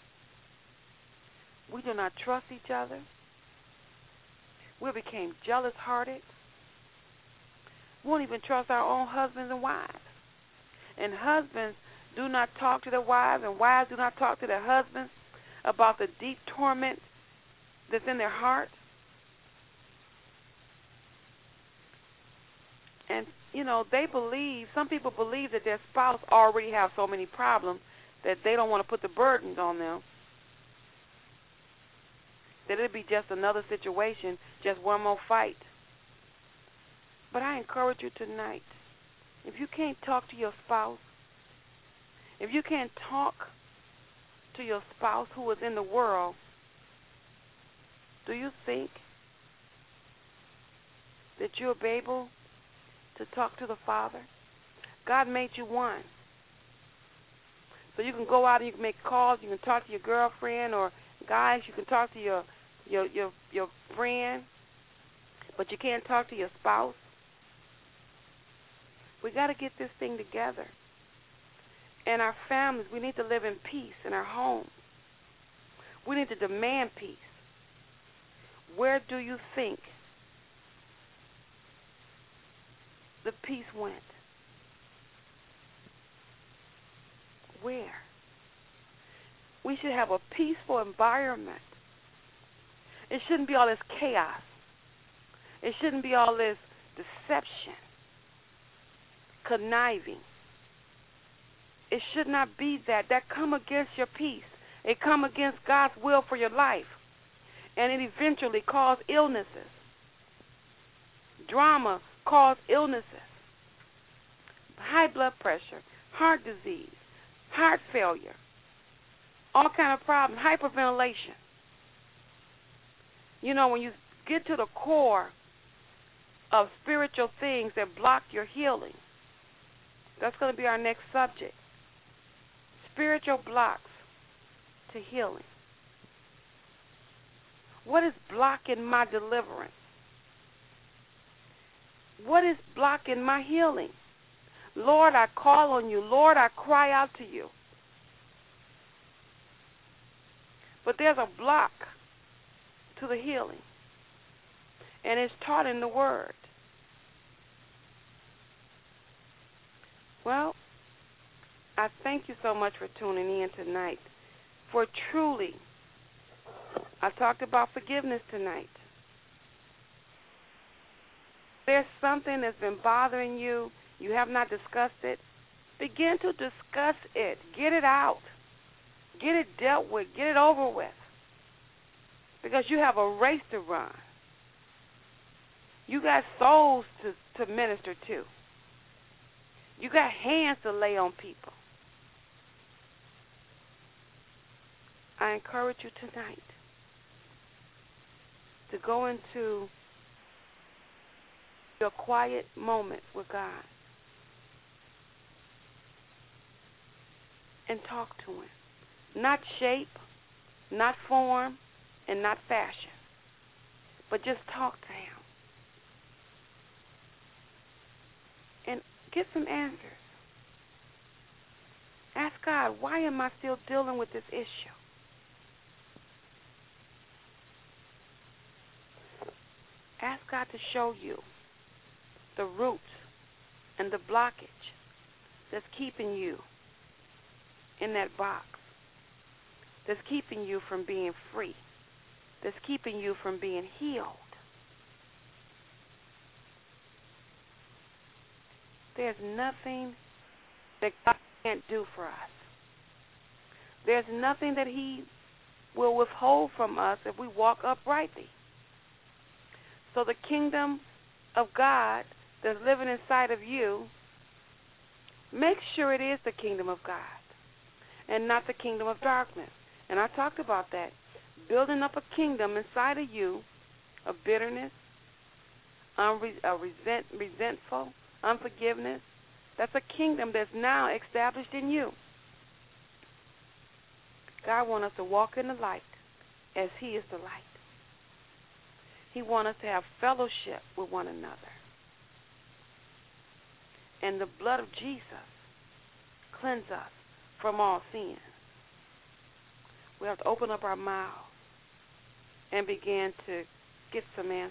We do not trust each other. We became jealous-hearted. We won't even trust our own husbands and wives. And husbands do not talk to their wives, and wives do not talk to their husbands about the deep torment that's in their heart. And, you know, some people believe that their spouse already have so many problems that they don't want to put the burdens on them. that it'll be just another situation, just one more fight. But I encourage you tonight, if you can't talk to your spouse, if you can't talk to your spouse who is in the world, do you think that you'll be able to talk to the Father? God made you one. So you can go out and you can make calls, you can talk to your girlfriend, or guys, you can talk to your friend, but you can't talk to your spouse. We got to get this thing together. And our families, we need to live in peace in our homes. We need to demand peace. Where do you think the peace went? Where? We should have a peaceful environment. It shouldn't be all this chaos. It shouldn't be all this deception, conniving. It should not be that. That come against your peace. It come against God's will for your life. And it eventually cause illnesses. Drama cause illnesses. High blood pressure, heart disease, heart failure, all kind of problems, hyperventilation. You know, when you get to the core of spiritual things that block your healing, that's going to be our next subject. Spiritual blocks to healing. What is blocking my deliverance? What is blocking my healing? Lord, I call on you. Lord, I cry out to you. But there's a block to the healing, and it's taught in the Word. Well, I thank you so much for tuning in tonight. For truly, I talked about forgiveness tonight. There's something that's been bothering you. You have not discussed it. Begin to discuss it. Get it out. Get it dealt with. Get it over with. Because you have a race to run. You got souls to minister to. You got hands to lay on people. I encourage you tonight to go into your quiet moment with God and talk to Him. Not shape, not form, and not fashion, but just talk to Him. And get some answers. Ask God, why am I still dealing with this issue? Ask God to show you the root and the blockage that's keeping you in that box, that's keeping you from being free, that's keeping you from being healed. There's nothing that God can't do for us. There's nothing that He will withhold from us if we walk uprightly. So the kingdom of God that's living inside of you, make sure it is the kingdom of God and not the kingdom of darkness. And I talked about that. Building up a kingdom inside of you of bitterness, resentful, unforgiveness. That's a kingdom that's now established in you. God wants us to walk in the light as He is the light. He wants us to have fellowship with one another. And the blood of Jesus cleanses us from all sin. We have to open up our mouths and begin to get some answers.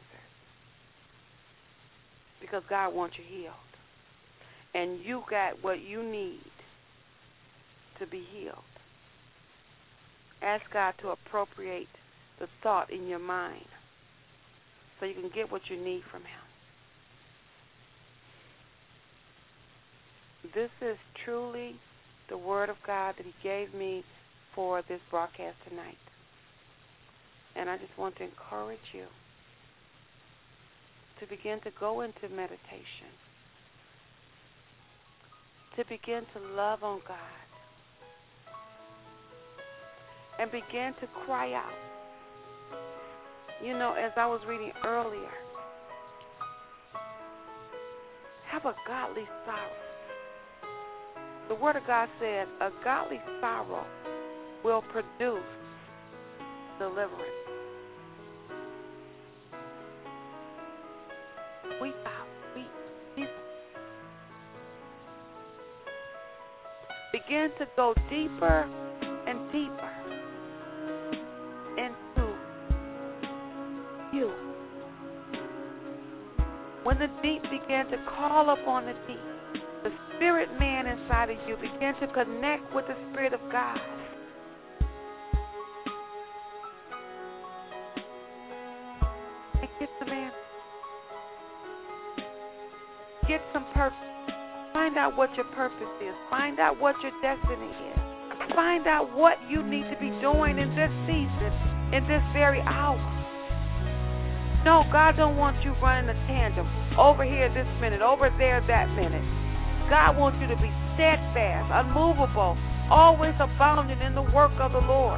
Because God wants you healed. And you got what you need to be healed. Ask God to appropriate the thought in your mind so you can get what you need from Him. This is truly the Word of God that He gave me for this broadcast tonight. And I just want to encourage you to begin to go into meditation, to begin to love on God, and begin to cry out. You know, as I was reading earlier, have a godly sorrow. The Word of God said a godly sorrow will produce deliverance. Weep out, weep. Begin to go deeper and deeper into you. When the deep began to call upon the deep, the spirit man inside of you began to connect with the Spirit of God. And get some answers. Get some purpose. Find out what your purpose is. Find out what your destiny is. Find out what you need to be doing in this season, in this very hour. No, God don't want you running a tandem. Over here this minute, over there that minute. God wants you to be steadfast, unmovable, always abounding in the work of the Lord.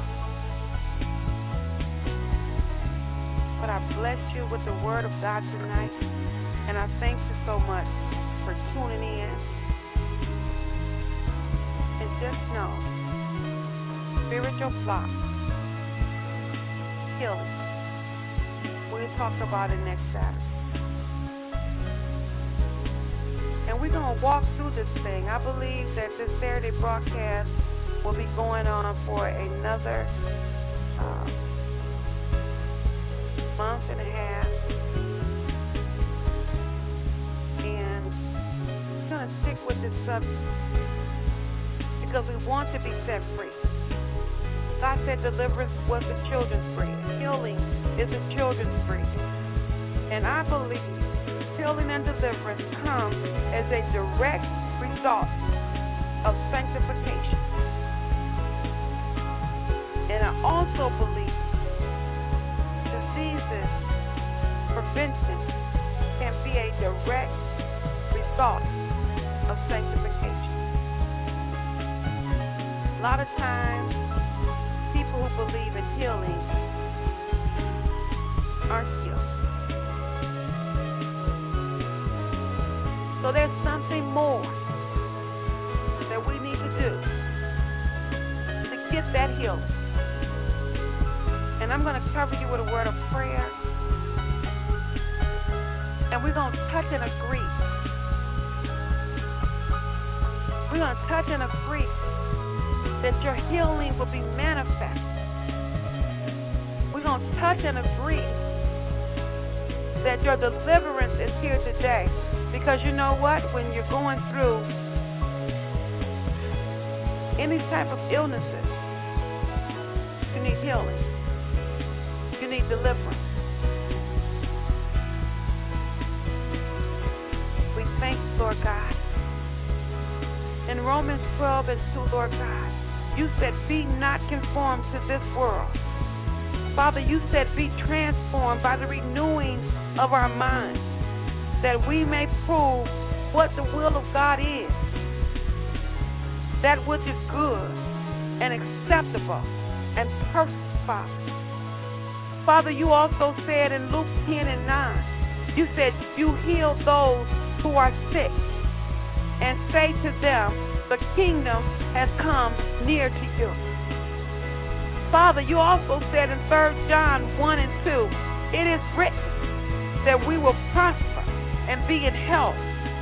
But I bless you with the word of God tonight, and I thank you so much for tuning in. And just know, spiritual flock, healing. We'll talk about it next Saturday. And we're going to walk through this thing. I believe that this Saturday broadcast will be going on for another month and a half. And we're going to stick with this subject because we want to be set free. God said deliverance was the children's bread. Healing is the children's bread. And I believe healing and deliverance come as a direct result of sanctification. And I also believe diseases prevention can be a direct result of sanctification. A lot of times, people who believe in healing aren't healed. So there's something more that we need to do to get that healing. And I'm going to cover you with a word of prayer. And we're going to touch and agree. We're going to touch and agree that your healing will be manifest. We're going to touch and agree that your deliverance is here today. Because you know what? When you're going through any type of illnesses, you need healing. You need deliverance. We thank you, Lord God. In Romans 12 and 2, Lord God, you said, be not conformed to this world. Father, you said, be transformed by the renewing of our minds, that we may prove what the will of God is, that which is good and acceptable and perfect, Father. Father, you also said in Luke 10 and 9, you said you heal those who are sick and say to them, the kingdom has come near to you. Father, you also said in 3 John 1 and 2, it is written that we will prosper and be in health,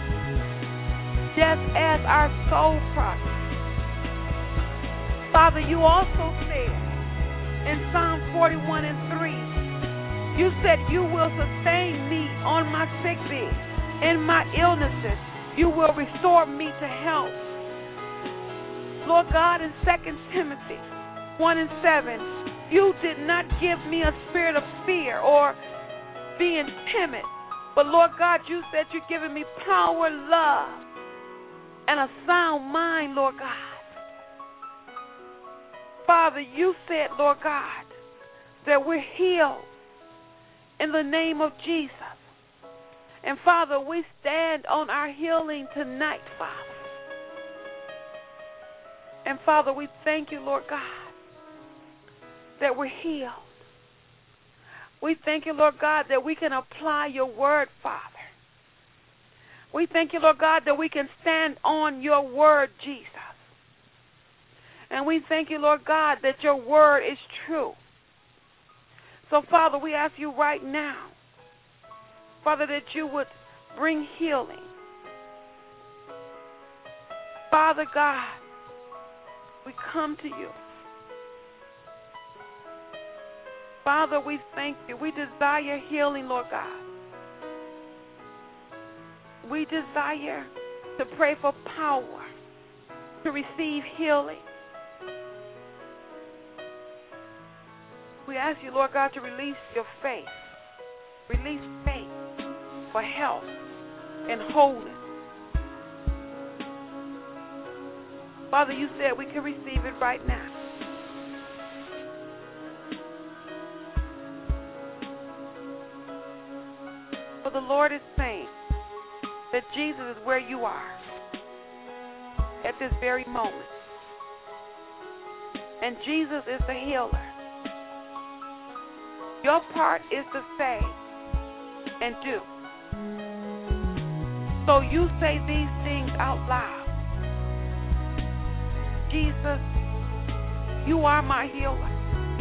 just as our soul prospers. Father, you also said in Psalm 41 and 3, you said you will sustain me on my sick bed. In my illnesses, you will restore me to health. Lord God, in 2 Timothy 1 and 7, you did not give me a spirit of fear or being timid. But Lord God, you said you're giving me power, love, and a sound mind, Lord God. Father, you said, Lord God, that we're healed in the name of Jesus. And Father, we stand on our healing tonight, Father. And Father, we thank you, Lord God, that we're healed. We thank you, Lord God, that we can apply your word, Father. We thank you, Lord God, that we can stand on your word, Jesus. And we thank you, Lord God, that your word is true. So, Father, we ask you right now, Father, that you would bring healing. Father God, we come to you. Father, we thank you. We desire healing, Lord God. We desire to pray for power, to receive healing. We ask you, Lord God, to release your faith. Release faith for health and wholeness. Father, you said we can receive it right now. For the Lord is saying that Jesus is where you are at this very moment. And Jesus is the healer. Your part is to say and do. So you say these things out loud. Jesus, you are my healer.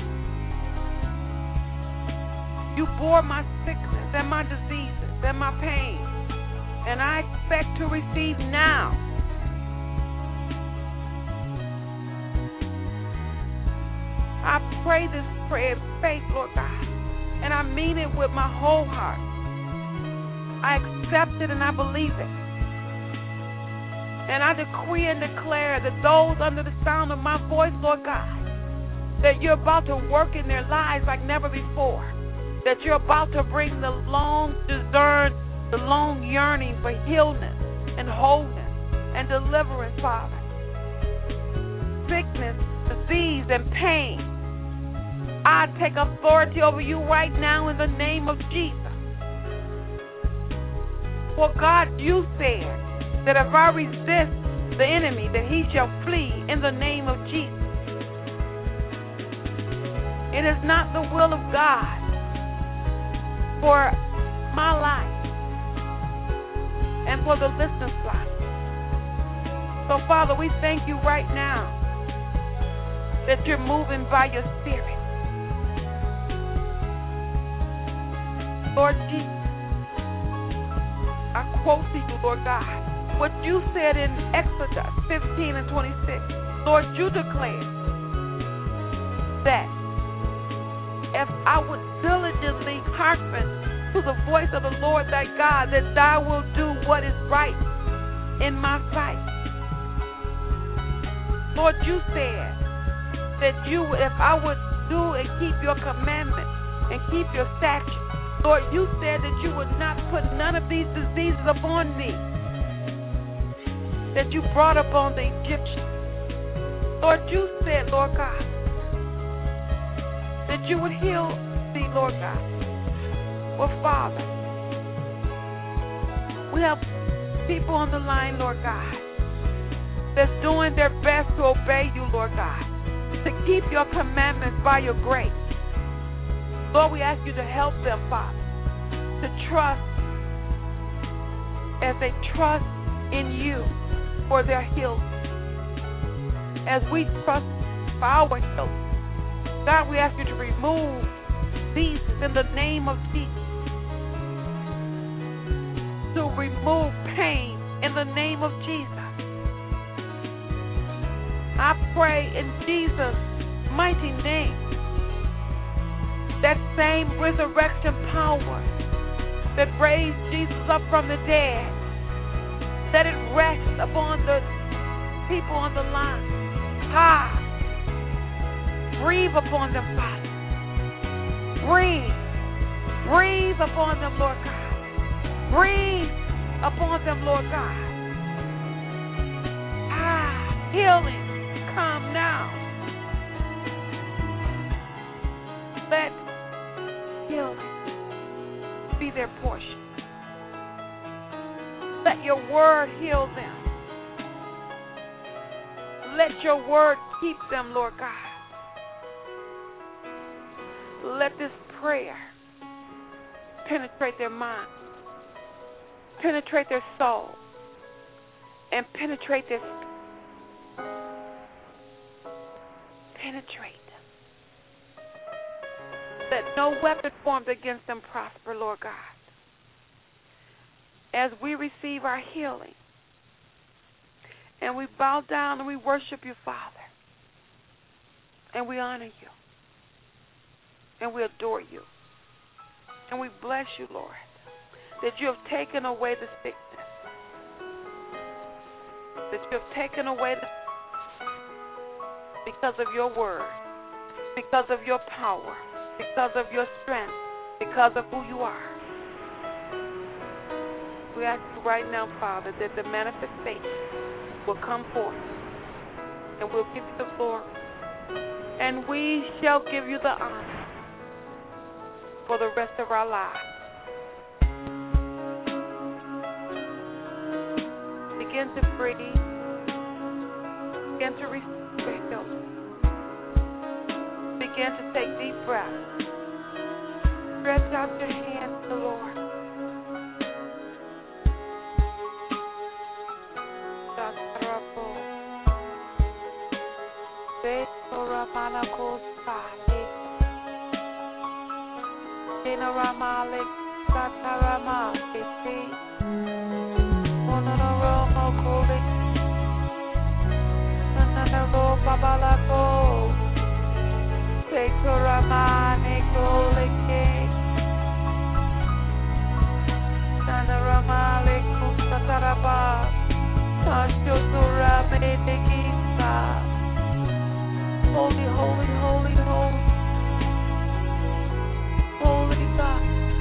You bore my sickness and my diseases and my pain. And I expect to receive now. I pray this prayer in faith, Lord God, and I mean it with my whole heart. I accept it and I believe it. And I decree and declare that those under the sound of my voice, Lord God, that you're about to work in their lives like never before. That you're about to bring the long yearning for healness and wholeness and deliverance, Father. Sickness, disease, and pain. I take authority over you right now in the name of Jesus. For God, you said that if I resist the enemy, that he shall flee in the name of Jesus. It is not the will of God for my life and for the listener's life. So, Father, we thank you right now that you're moving by your Spirit. Lord Jesus, I quote to you, Lord God, what you said in Exodus 15 and 26. Lord, you declared that if I would diligently hearken to the voice of the Lord thy God, that thou wilt do what is right in my sight. Lord, you said that if I would do and keep your commandments and keep your statutes, Lord, you said that you would not put none of these diseases upon me that you brought upon the Egyptians. Lord, you said, Lord God, that you would heal thee, Lord God. Well, Father, we have people on the line, Lord God, that's doing their best to obey you, Lord God, to keep your commandments by your grace. Lord, we ask you to help them, Father, to trust as they trust in you for their healing. As we trust for our healing, God, we ask you to remove these in the name of Jesus. To remove pain in the name of Jesus. I pray in Jesus' mighty name, that same resurrection power that raised Jesus up from the dead, that it rests upon the people on the line. Breathe upon them, Father. Breathe upon them, Lord God. Breathe upon them, Lord God. Healing, come now. Let healing be their portion. Let your word heal them. Let your word keep them, Lord God. Let this prayer penetrate their mind, penetrate their soul, and penetrate their spirit. Penetrate them. Let no weapon formed against them prosper, Lord God. As we receive our healing, and we bow down and we worship you, Father, and we honor you, and we adore you, and we bless you, Lord, that you have taken away the sickness, that you have taken away the because of your word, because of your power, because of your strength, because of who you are. We ask you right now, Father, that the manifestation will come forth, and we'll give you the glory, and we shall give you the honor for the rest of our lives. Begin to breathe. Begin to receive your healing. Begin to take deep breaths. Stretch out your hands to the Lord. Holy, holy, holy, holy. Holy God.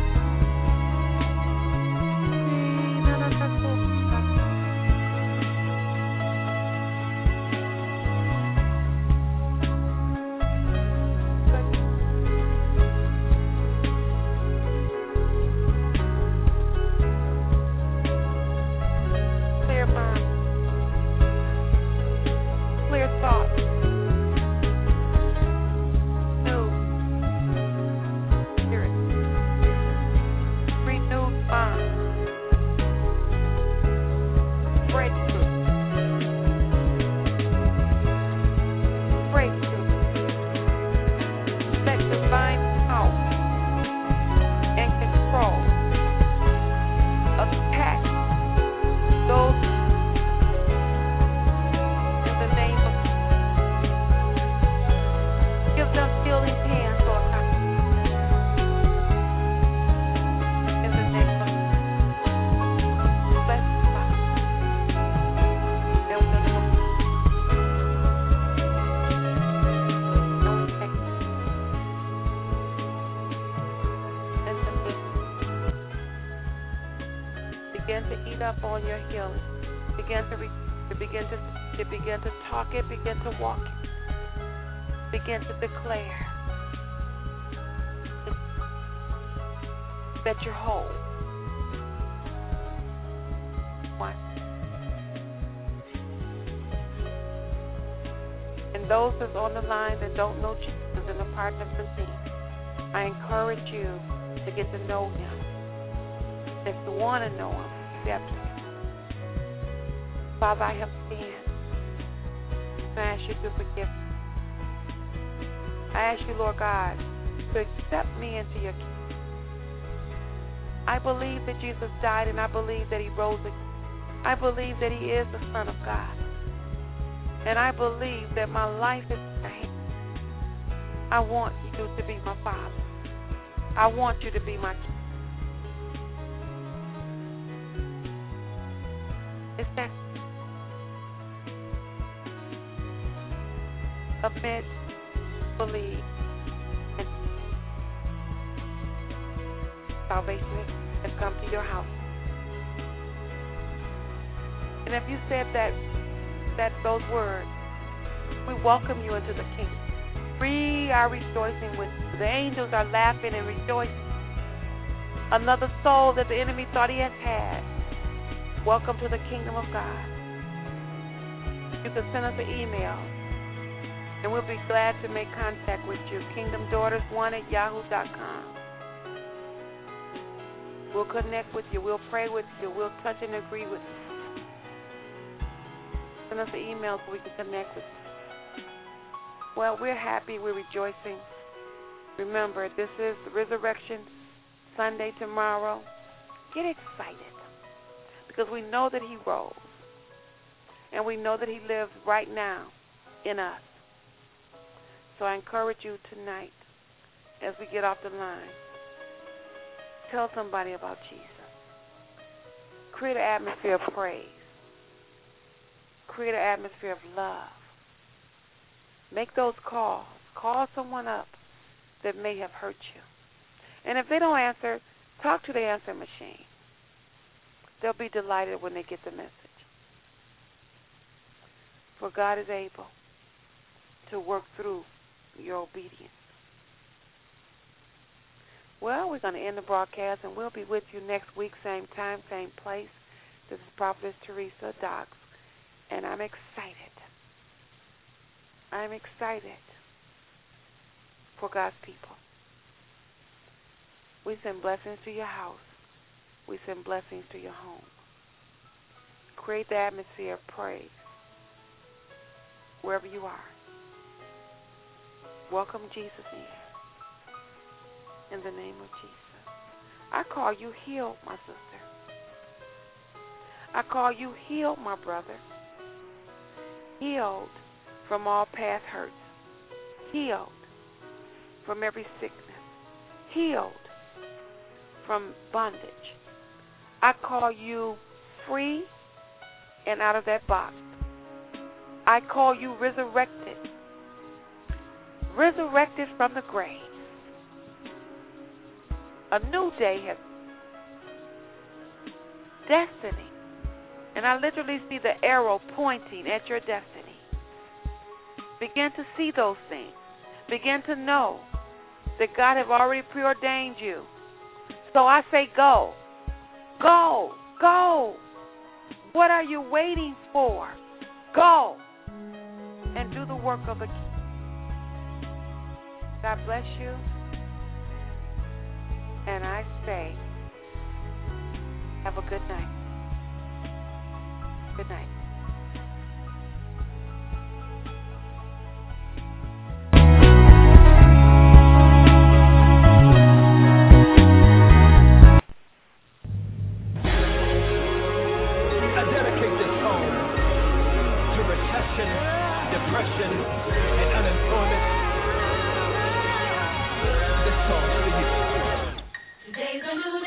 Clear mind. Clear thoughts. Begin to eat up on your healing. Begin to talk it. Begin to walk it. Begin to declare that you're whole. One. And those that's on the line that don't know Jesus and the pardon of the sin, I encourage you to get to know him. If you want to know him, accept him. Father, I have sinned. I ask you to forgive me. I ask you, Lord God, to accept me into your kingdom. I believe that Jesus died, and I believe that he rose again. I believe that he is the Son of God. And I believe that my life is in your hands. I want you to be my Father. I want you to be my King. It's that admit, believe, and salvation has come to your house. And if you said those words, we welcome you into the kingdom. We are rejoicing with you. The angels are laughing and rejoicing. Another soul that the enemy thought he had. Welcome to the kingdom of God. You can send us an email, and we'll be glad to make contact with you. KingdomDaughters1@yahoo.com. We'll connect with you. We'll pray with you. We'll touch and agree with you. Send us an email so we can connect with you. Well, we're happy. We're rejoicing. Remember, this is the Resurrection Sunday tomorrow. Get excited because we know that he rose, and we know that he lives right now in us. So I encourage you tonight as we get off the line, tell somebody about Jesus. Create an atmosphere of praise. Create an atmosphere of love. Make those calls. Call someone up that may have hurt you. And if they don't answer, talk to the answer machine. They'll be delighted when they get the message. For God is able to work through your obedience. Well, we're going to end the broadcast, and we'll be with you next week, same time, same place. This is Prophetess Teresa Dox, and I'm excited. I'm excited for God's people. We send blessings to your house. We send blessings to your home. Create the atmosphere of praise wherever you are. Welcome Jesus in the name of Jesus. I call you healed, my sister. I call you healed, my brother. Healed from all past hurts. Healed from every sickness. Healed from bondage. I call you free and out of that box. I call you resurrected. Resurrected from the grave. A new day has destiny. And I literally see the arrow pointing at your destiny. Begin to see those things. Begin to know that God has already preordained you. So I say go. Go. Go. What are you waiting for? Go and do the work of the King. God bless you. And I say, have a good night. Good night. Depression and unemployment. This song for you. Today's a new day.